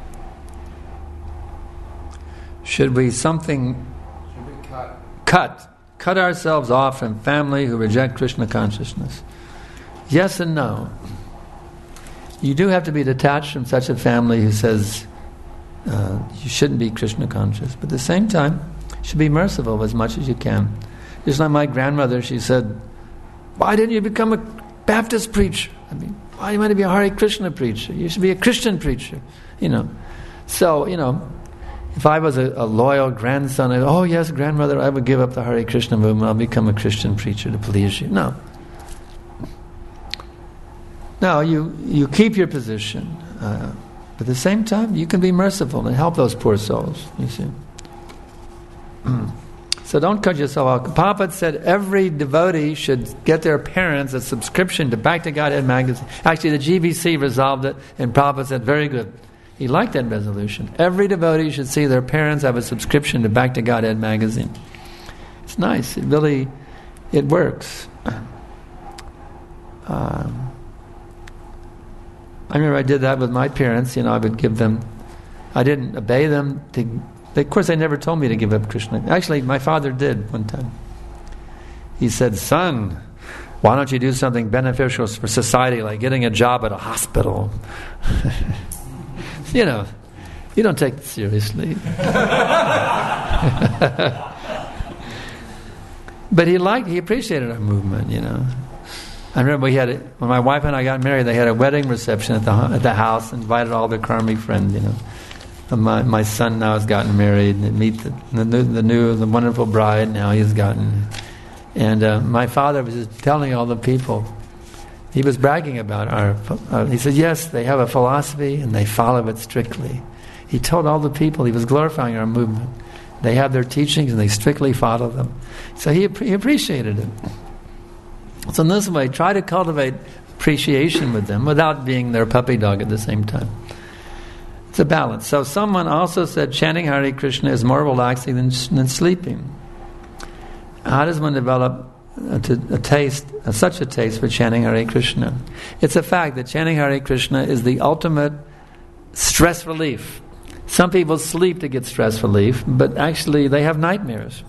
Should we something... Should we cut? Cut. Cut ourselves off from family who reject Krishna consciousness. Yes and no. You do have to be detached from such a family who says uh, you shouldn't be Krishna conscious. But at the same time, you should be merciful as much as you can. Just like my grandmother, she said, why didn't you become a Baptist preacher? I mean, why do you want to be a Hare Krishna preacher? You should be a Christian preacher. You know. So, you know, if I was a, a loyal grandson, I'd, oh yes, grandmother, I would give up the Hare Krishna movement. I'll become a Christian preacher to please you. No. No, you, you keep your position. Uh, but at the same time, you can be merciful and help those poor souls, you see. So don't cut yourself off. Prabhupada said every devotee should get their parents a subscription to Back to Godhead magazine. Actually, the G B C resolved it, and Prabhupada said, very good. He liked that resolution. Every devotee should see their parents have a subscription to Back to Godhead magazine. It's nice. It really, it works. Um, I remember I did that with my parents. You know, I would give them, I didn't obey them. To, of course, they never told me to give up Krishna. Actually, my father did one time. He said, son, why don't you do something beneficial for society, like getting a job at a hospital? You know, you don't take it seriously. But he liked, he appreciated our movement, you know. I remember we had it, when my wife and I got married, they had a wedding reception at the at the house, invited all their karmic friends, you know. And my my son now has gotten married, and meet the, the new the new the wonderful bride now he's gotten. And uh, my father was just telling all the people, he was bragging about our, uh, he said, yes, they have a philosophy and they follow it strictly. He told all the people, he was glorifying our movement. They have their teachings and they strictly follow them. So he, he appreciated it. So in this way, try to cultivate appreciation with them without being their puppy dog at the same time. It's a balance. So someone also said chanting Hare Krishna is more relaxing than, than sleeping. How does one develop a, a taste, a, such a taste for chanting Hare Krishna? It's a fact that chanting Hare Krishna is the ultimate stress relief. Some people sleep to get stress relief, but actually they have nightmares.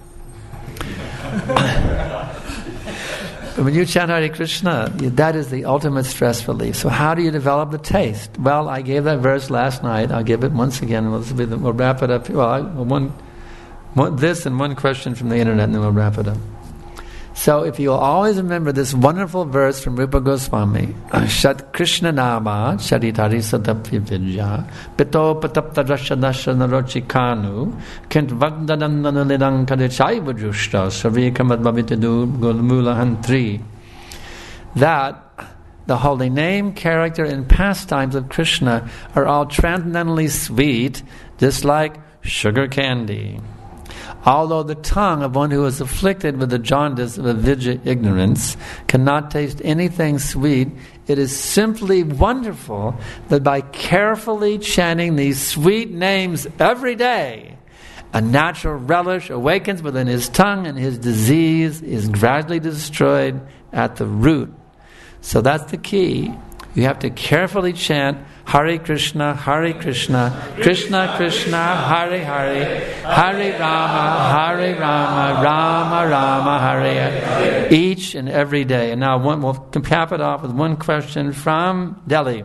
When you chant Hare Krishna, that is the ultimate stress relief. So how do you develop the taste? Well, I gave that verse last night. I'll give it once again. We'll, we'll wrap it up. Well, I, one, one, this and one question from the internet, and then we'll wrap it up. So if you'll always remember this wonderful verse from Rupa Goswami, Shat Krishna Nama Charitari Sadapya Vidya Pito Patapta Rashadasha Narochikanu Kent Vagdanandanalidang Kadechai Vajushta Savikamad Bhavitadu Gulmula Hantri. That the holy name, character, and pastimes of Krishna are all transcendently sweet, just like sugar candy. Although the tongue of one who is afflicted with the jaundice of avidya ignorance cannot taste anything sweet, it is simply wonderful that by carefully chanting these sweet names every day, a natural relish awakens within his tongue and his disease is gradually destroyed at the root. So that's the key. You have to carefully chant Hare Krishna, Hare Krishna, Krishna Krishna, Hare Hare, Hare Rama, Hare Rama, Rama Rama, Hare Hare, each and every day. And now one, we'll cap it off with one question from Delhi.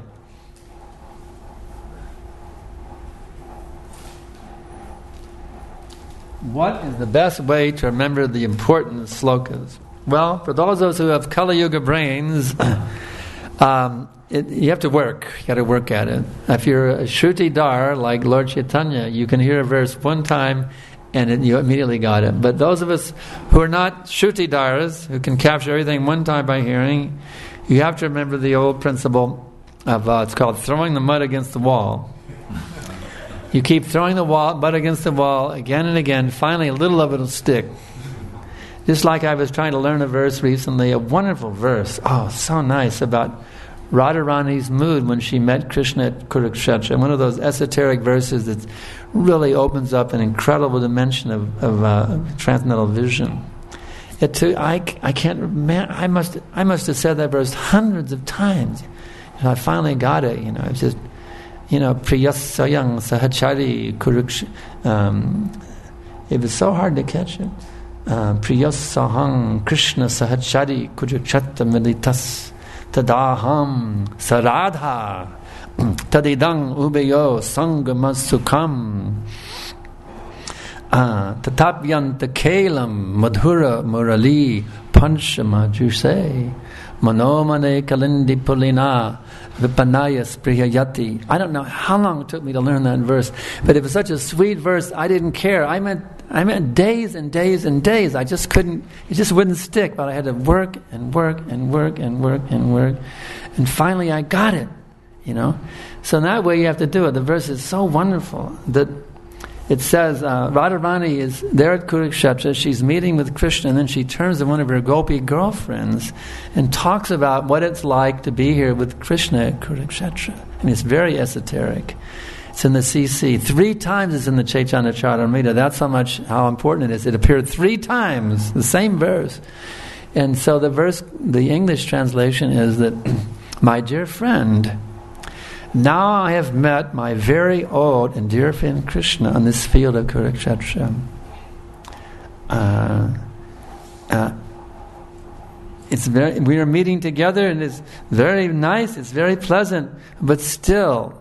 What is the best way to remember the important slokas? Well, for those of us who have Kali Yuga brains, um, It, you have to work. You got to work at it. If you're a Shruti Dar like Lord Chaitanya, you can hear a verse one time and it, you immediately got it. But those of us who are not Shruti Dars, who can capture everything one time by hearing, you have to remember the old principle of uh, it's called throwing the mud against the wall. You keep throwing the wall, mud against the wall again and again. Finally, a little of it will stick. Just like I was trying to learn a verse recently, a wonderful verse. Oh, so nice about Radharani's mood when she met Krishna at Kurukshetra. One of those esoteric verses that really opens up an incredible dimension of, of uh, transcendental vision. It took, I, I can't, man, I must, I must have said that verse hundreds of times. And I finally got it, you know, it's just, you know, Priyasayang Sahachari Kuruksh, um, it was so hard to catch it. Uh, Priyasahang Krishna Sahachari Kurukshetra Militas Tadaham Saradha Tadidang Ubeyo Sangamasukam Tatapyanta Kalam Madhura Murali Panchama Juse Manomane Kalindi Pulina Vipanaya Spriyayati. I don't know how long it took me to learn that verse, but it was such a sweet verse, I didn't care. I meant I meant days and days and days. I just couldn't, it just wouldn't stick, but I had to work and work and work and work and work. And finally I got it, you know. So in that way you have to do it. The verse is so wonderful that it says, uh, Radharani is there at Kurukshetra, she's meeting with Krishna, and then she turns to one of her gopi girlfriends and talks about what it's like to be here with Krishna at Kurukshetra. And it's very esoteric. It's in the C C. Three times it's in the Chaitanya Charitamrita. That's how much, how important it is. It appeared three times, the same verse. And so the verse, the English translation is that, my dear friend, now I have met my very old and dear friend Krishna on this field of Kurukshetra. Uh, uh, it's very, we are meeting together and it's very nice, it's very pleasant, but still,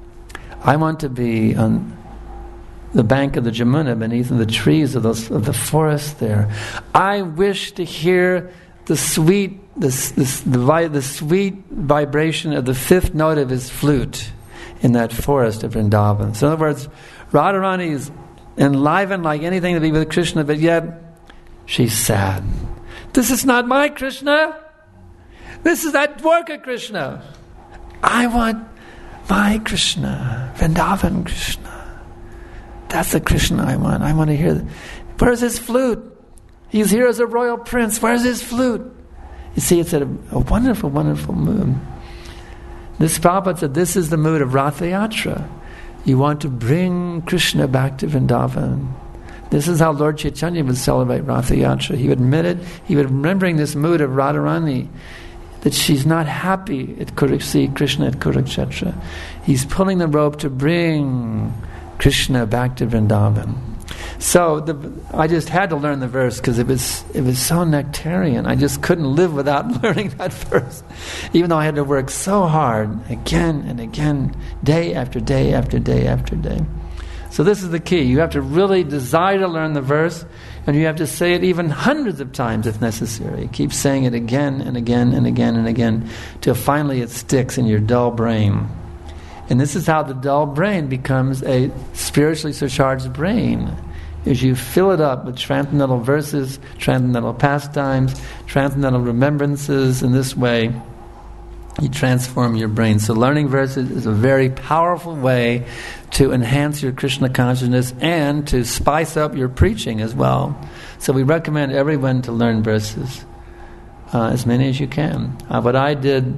I want to be on the bank of the Jamuna, beneath the trees of, those, of the forest there. I wish to hear the sweet, the, the, the, vi, the sweet vibration of the fifth note of his flute in that forest of Vrindavan. So in other words, Radharani is enlivened like anything to be with Krishna, but yet she's sad. This is not my Krishna. This is that Dwarka Krishna. I want my Krishna, Vrindavan Krishna. That's the Krishna I want. I want to hear that. Where's his flute? He's here as a royal prince. Where's his flute? You see, it's a, a wonderful, wonderful mood. This Prabhupada said, this is the mood of Ratha Yatra. You want to bring Krishna back to Vrindavan. This is how Lord Chaitanya would celebrate Ratha Yatra. He would admit it. He would remembering this mood of Radharani, that she's not happy at Kuruk, see Krishna at Kurukshetra. He's pulling the rope to bring Krishna back to Vrindavan. So the, I just had to learn the verse because it was it was so nectarian. I just couldn't live without learning that verse, even though I had to work so hard again and again, day after day after day after day. So this is the key. You have to really desire to learn the verse, and you have to say it even hundreds of times if necessary. Keep saying it again and again and again and again till finally it sticks in your dull brain. And this is how the dull brain becomes a spiritually surcharged brain. As you fill it up with transcendental verses, transcendental pastimes, transcendental remembrances, in this way you transform your brain. So learning verses is a very powerful way to enhance your Krishna consciousness and to spice up your preaching as well. So we recommend everyone to learn verses, uh, as many as you can. Uh, what I did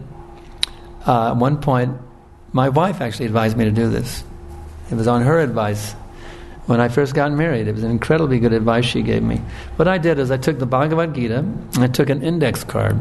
uh, at one point, my wife actually advised me to do this. It was on her advice. When I first got married, it was an incredibly good advice she gave me. What I did is I took the Bhagavad Gita and I took an index card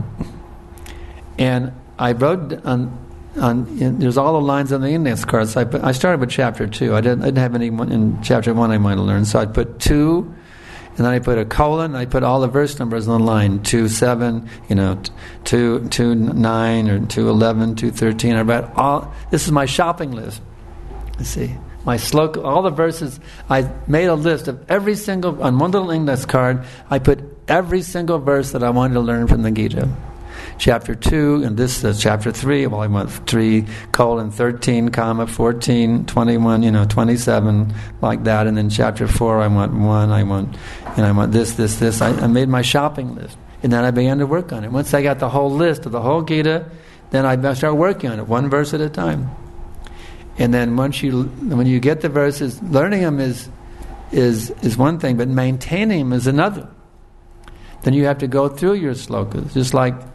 and I wrote on, on in, there's all the lines on the index card. So I, put, I started with chapter two. I didn't, I didn't have any in chapter one I might have learned. So I put two, and then I put a colon. I put all the verse numbers on the line: two seven, you know, two two nine, or two eleven, two thirteen. I read all. This is my shopping list. Let's see. My sloka, all the verses, I made a list of every single, on one little index card, I put every single verse that I wanted to learn from the Gita. Chapter two, and this is chapter three, well I want three, colon, thirteen, comma, fourteen, twenty-one, you know, twenty-seven, like that, and then chapter four, I want one, I want, and I want this, this, this. I, I made my shopping list, and then I began to work on it. Once I got the whole list of the whole Gita, then I started working on it, one verse at a time. And then once you, when you get the verses, learning them is is is one thing, but maintaining them is another. Then you have to go through your slokas, just like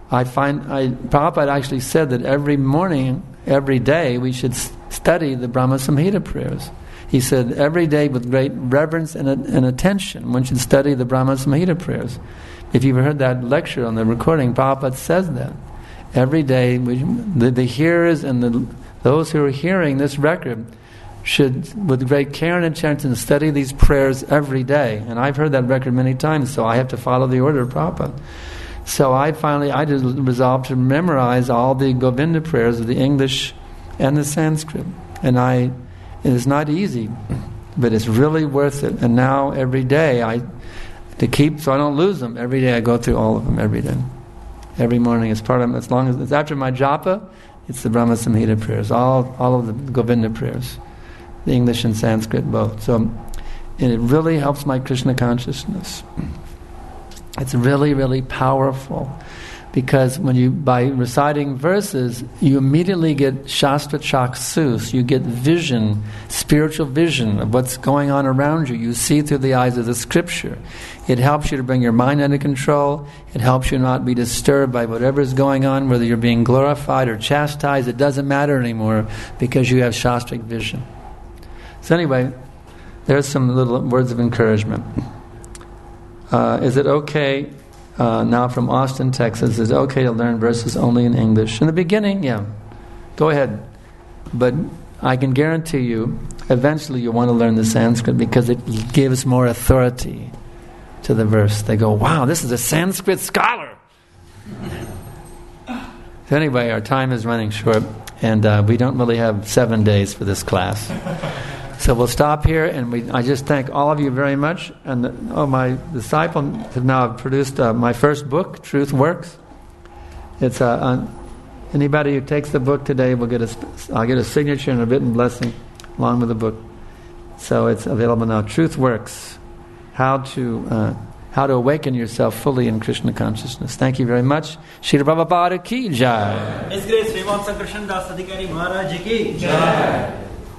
I find, I, Prabhupada actually said that every morning, every day, we should s- study the Brahma Samhita prayers. He said every day with great reverence and, and attention, one should study the Brahma Samhita prayers. If you've heard that lecture on the recording, Prabhupada says that. Every day, we, the, the hearers and the, those who are hearing this record should, with great care and attention, study these prayers every day. And I've heard that record many times, so I have to follow the order of Prabhupada. So I finally, I just resolved to memorize all the Govinda prayers of the English and the Sanskrit. And I, it is not easy, but it's really worth it. And now every day, I to keep, so I don't lose them, every day I go through all of them, every day. Every morning, it's part of, as long as it's after my japa, it's the Brahma Samhita prayers, all all of the Govinda prayers, the English and Sanskrit both. So, and it really helps my Krishna consciousness. It's really, really powerful, because when you, by reciting verses, you immediately get Shastra Chaksus, you get vision, spiritual vision of what's going on around you. You see through the eyes of the scripture. It helps you to bring your mind under control. It helps you not be disturbed by whatever is going on, whether you're being glorified or chastised. It doesn't matter anymore, because you have Shastric vision. So anyway, there's some little words of encouragement. Uh, is it okay, uh, now from Austin, Texas, is it okay to learn verses only in English? In the beginning, yeah, go ahead. But I can guarantee you, eventually you'll want to learn the Sanskrit, because it gives more authority to the verse. They go, wow, this is a Sanskrit scholar! So anyway, our time is running short, and uh, we don't really have seven days for this class. So we'll stop here, and we, I just thank all of you very much. And the, oh, my disciple have now produced uh, my first book, Truth Works. It's uh, uh, anybody who takes the book today will get a, I'll get a signature and a written blessing along with the book. So it's available now. Truth Works: How to uh, How to Awaken Yourself Fully in Krishna Consciousness. Thank you very much. Srila Prabhupada ki jai. His Grace Srimad Sankarshan Das Adhikari Maharaj ki jai.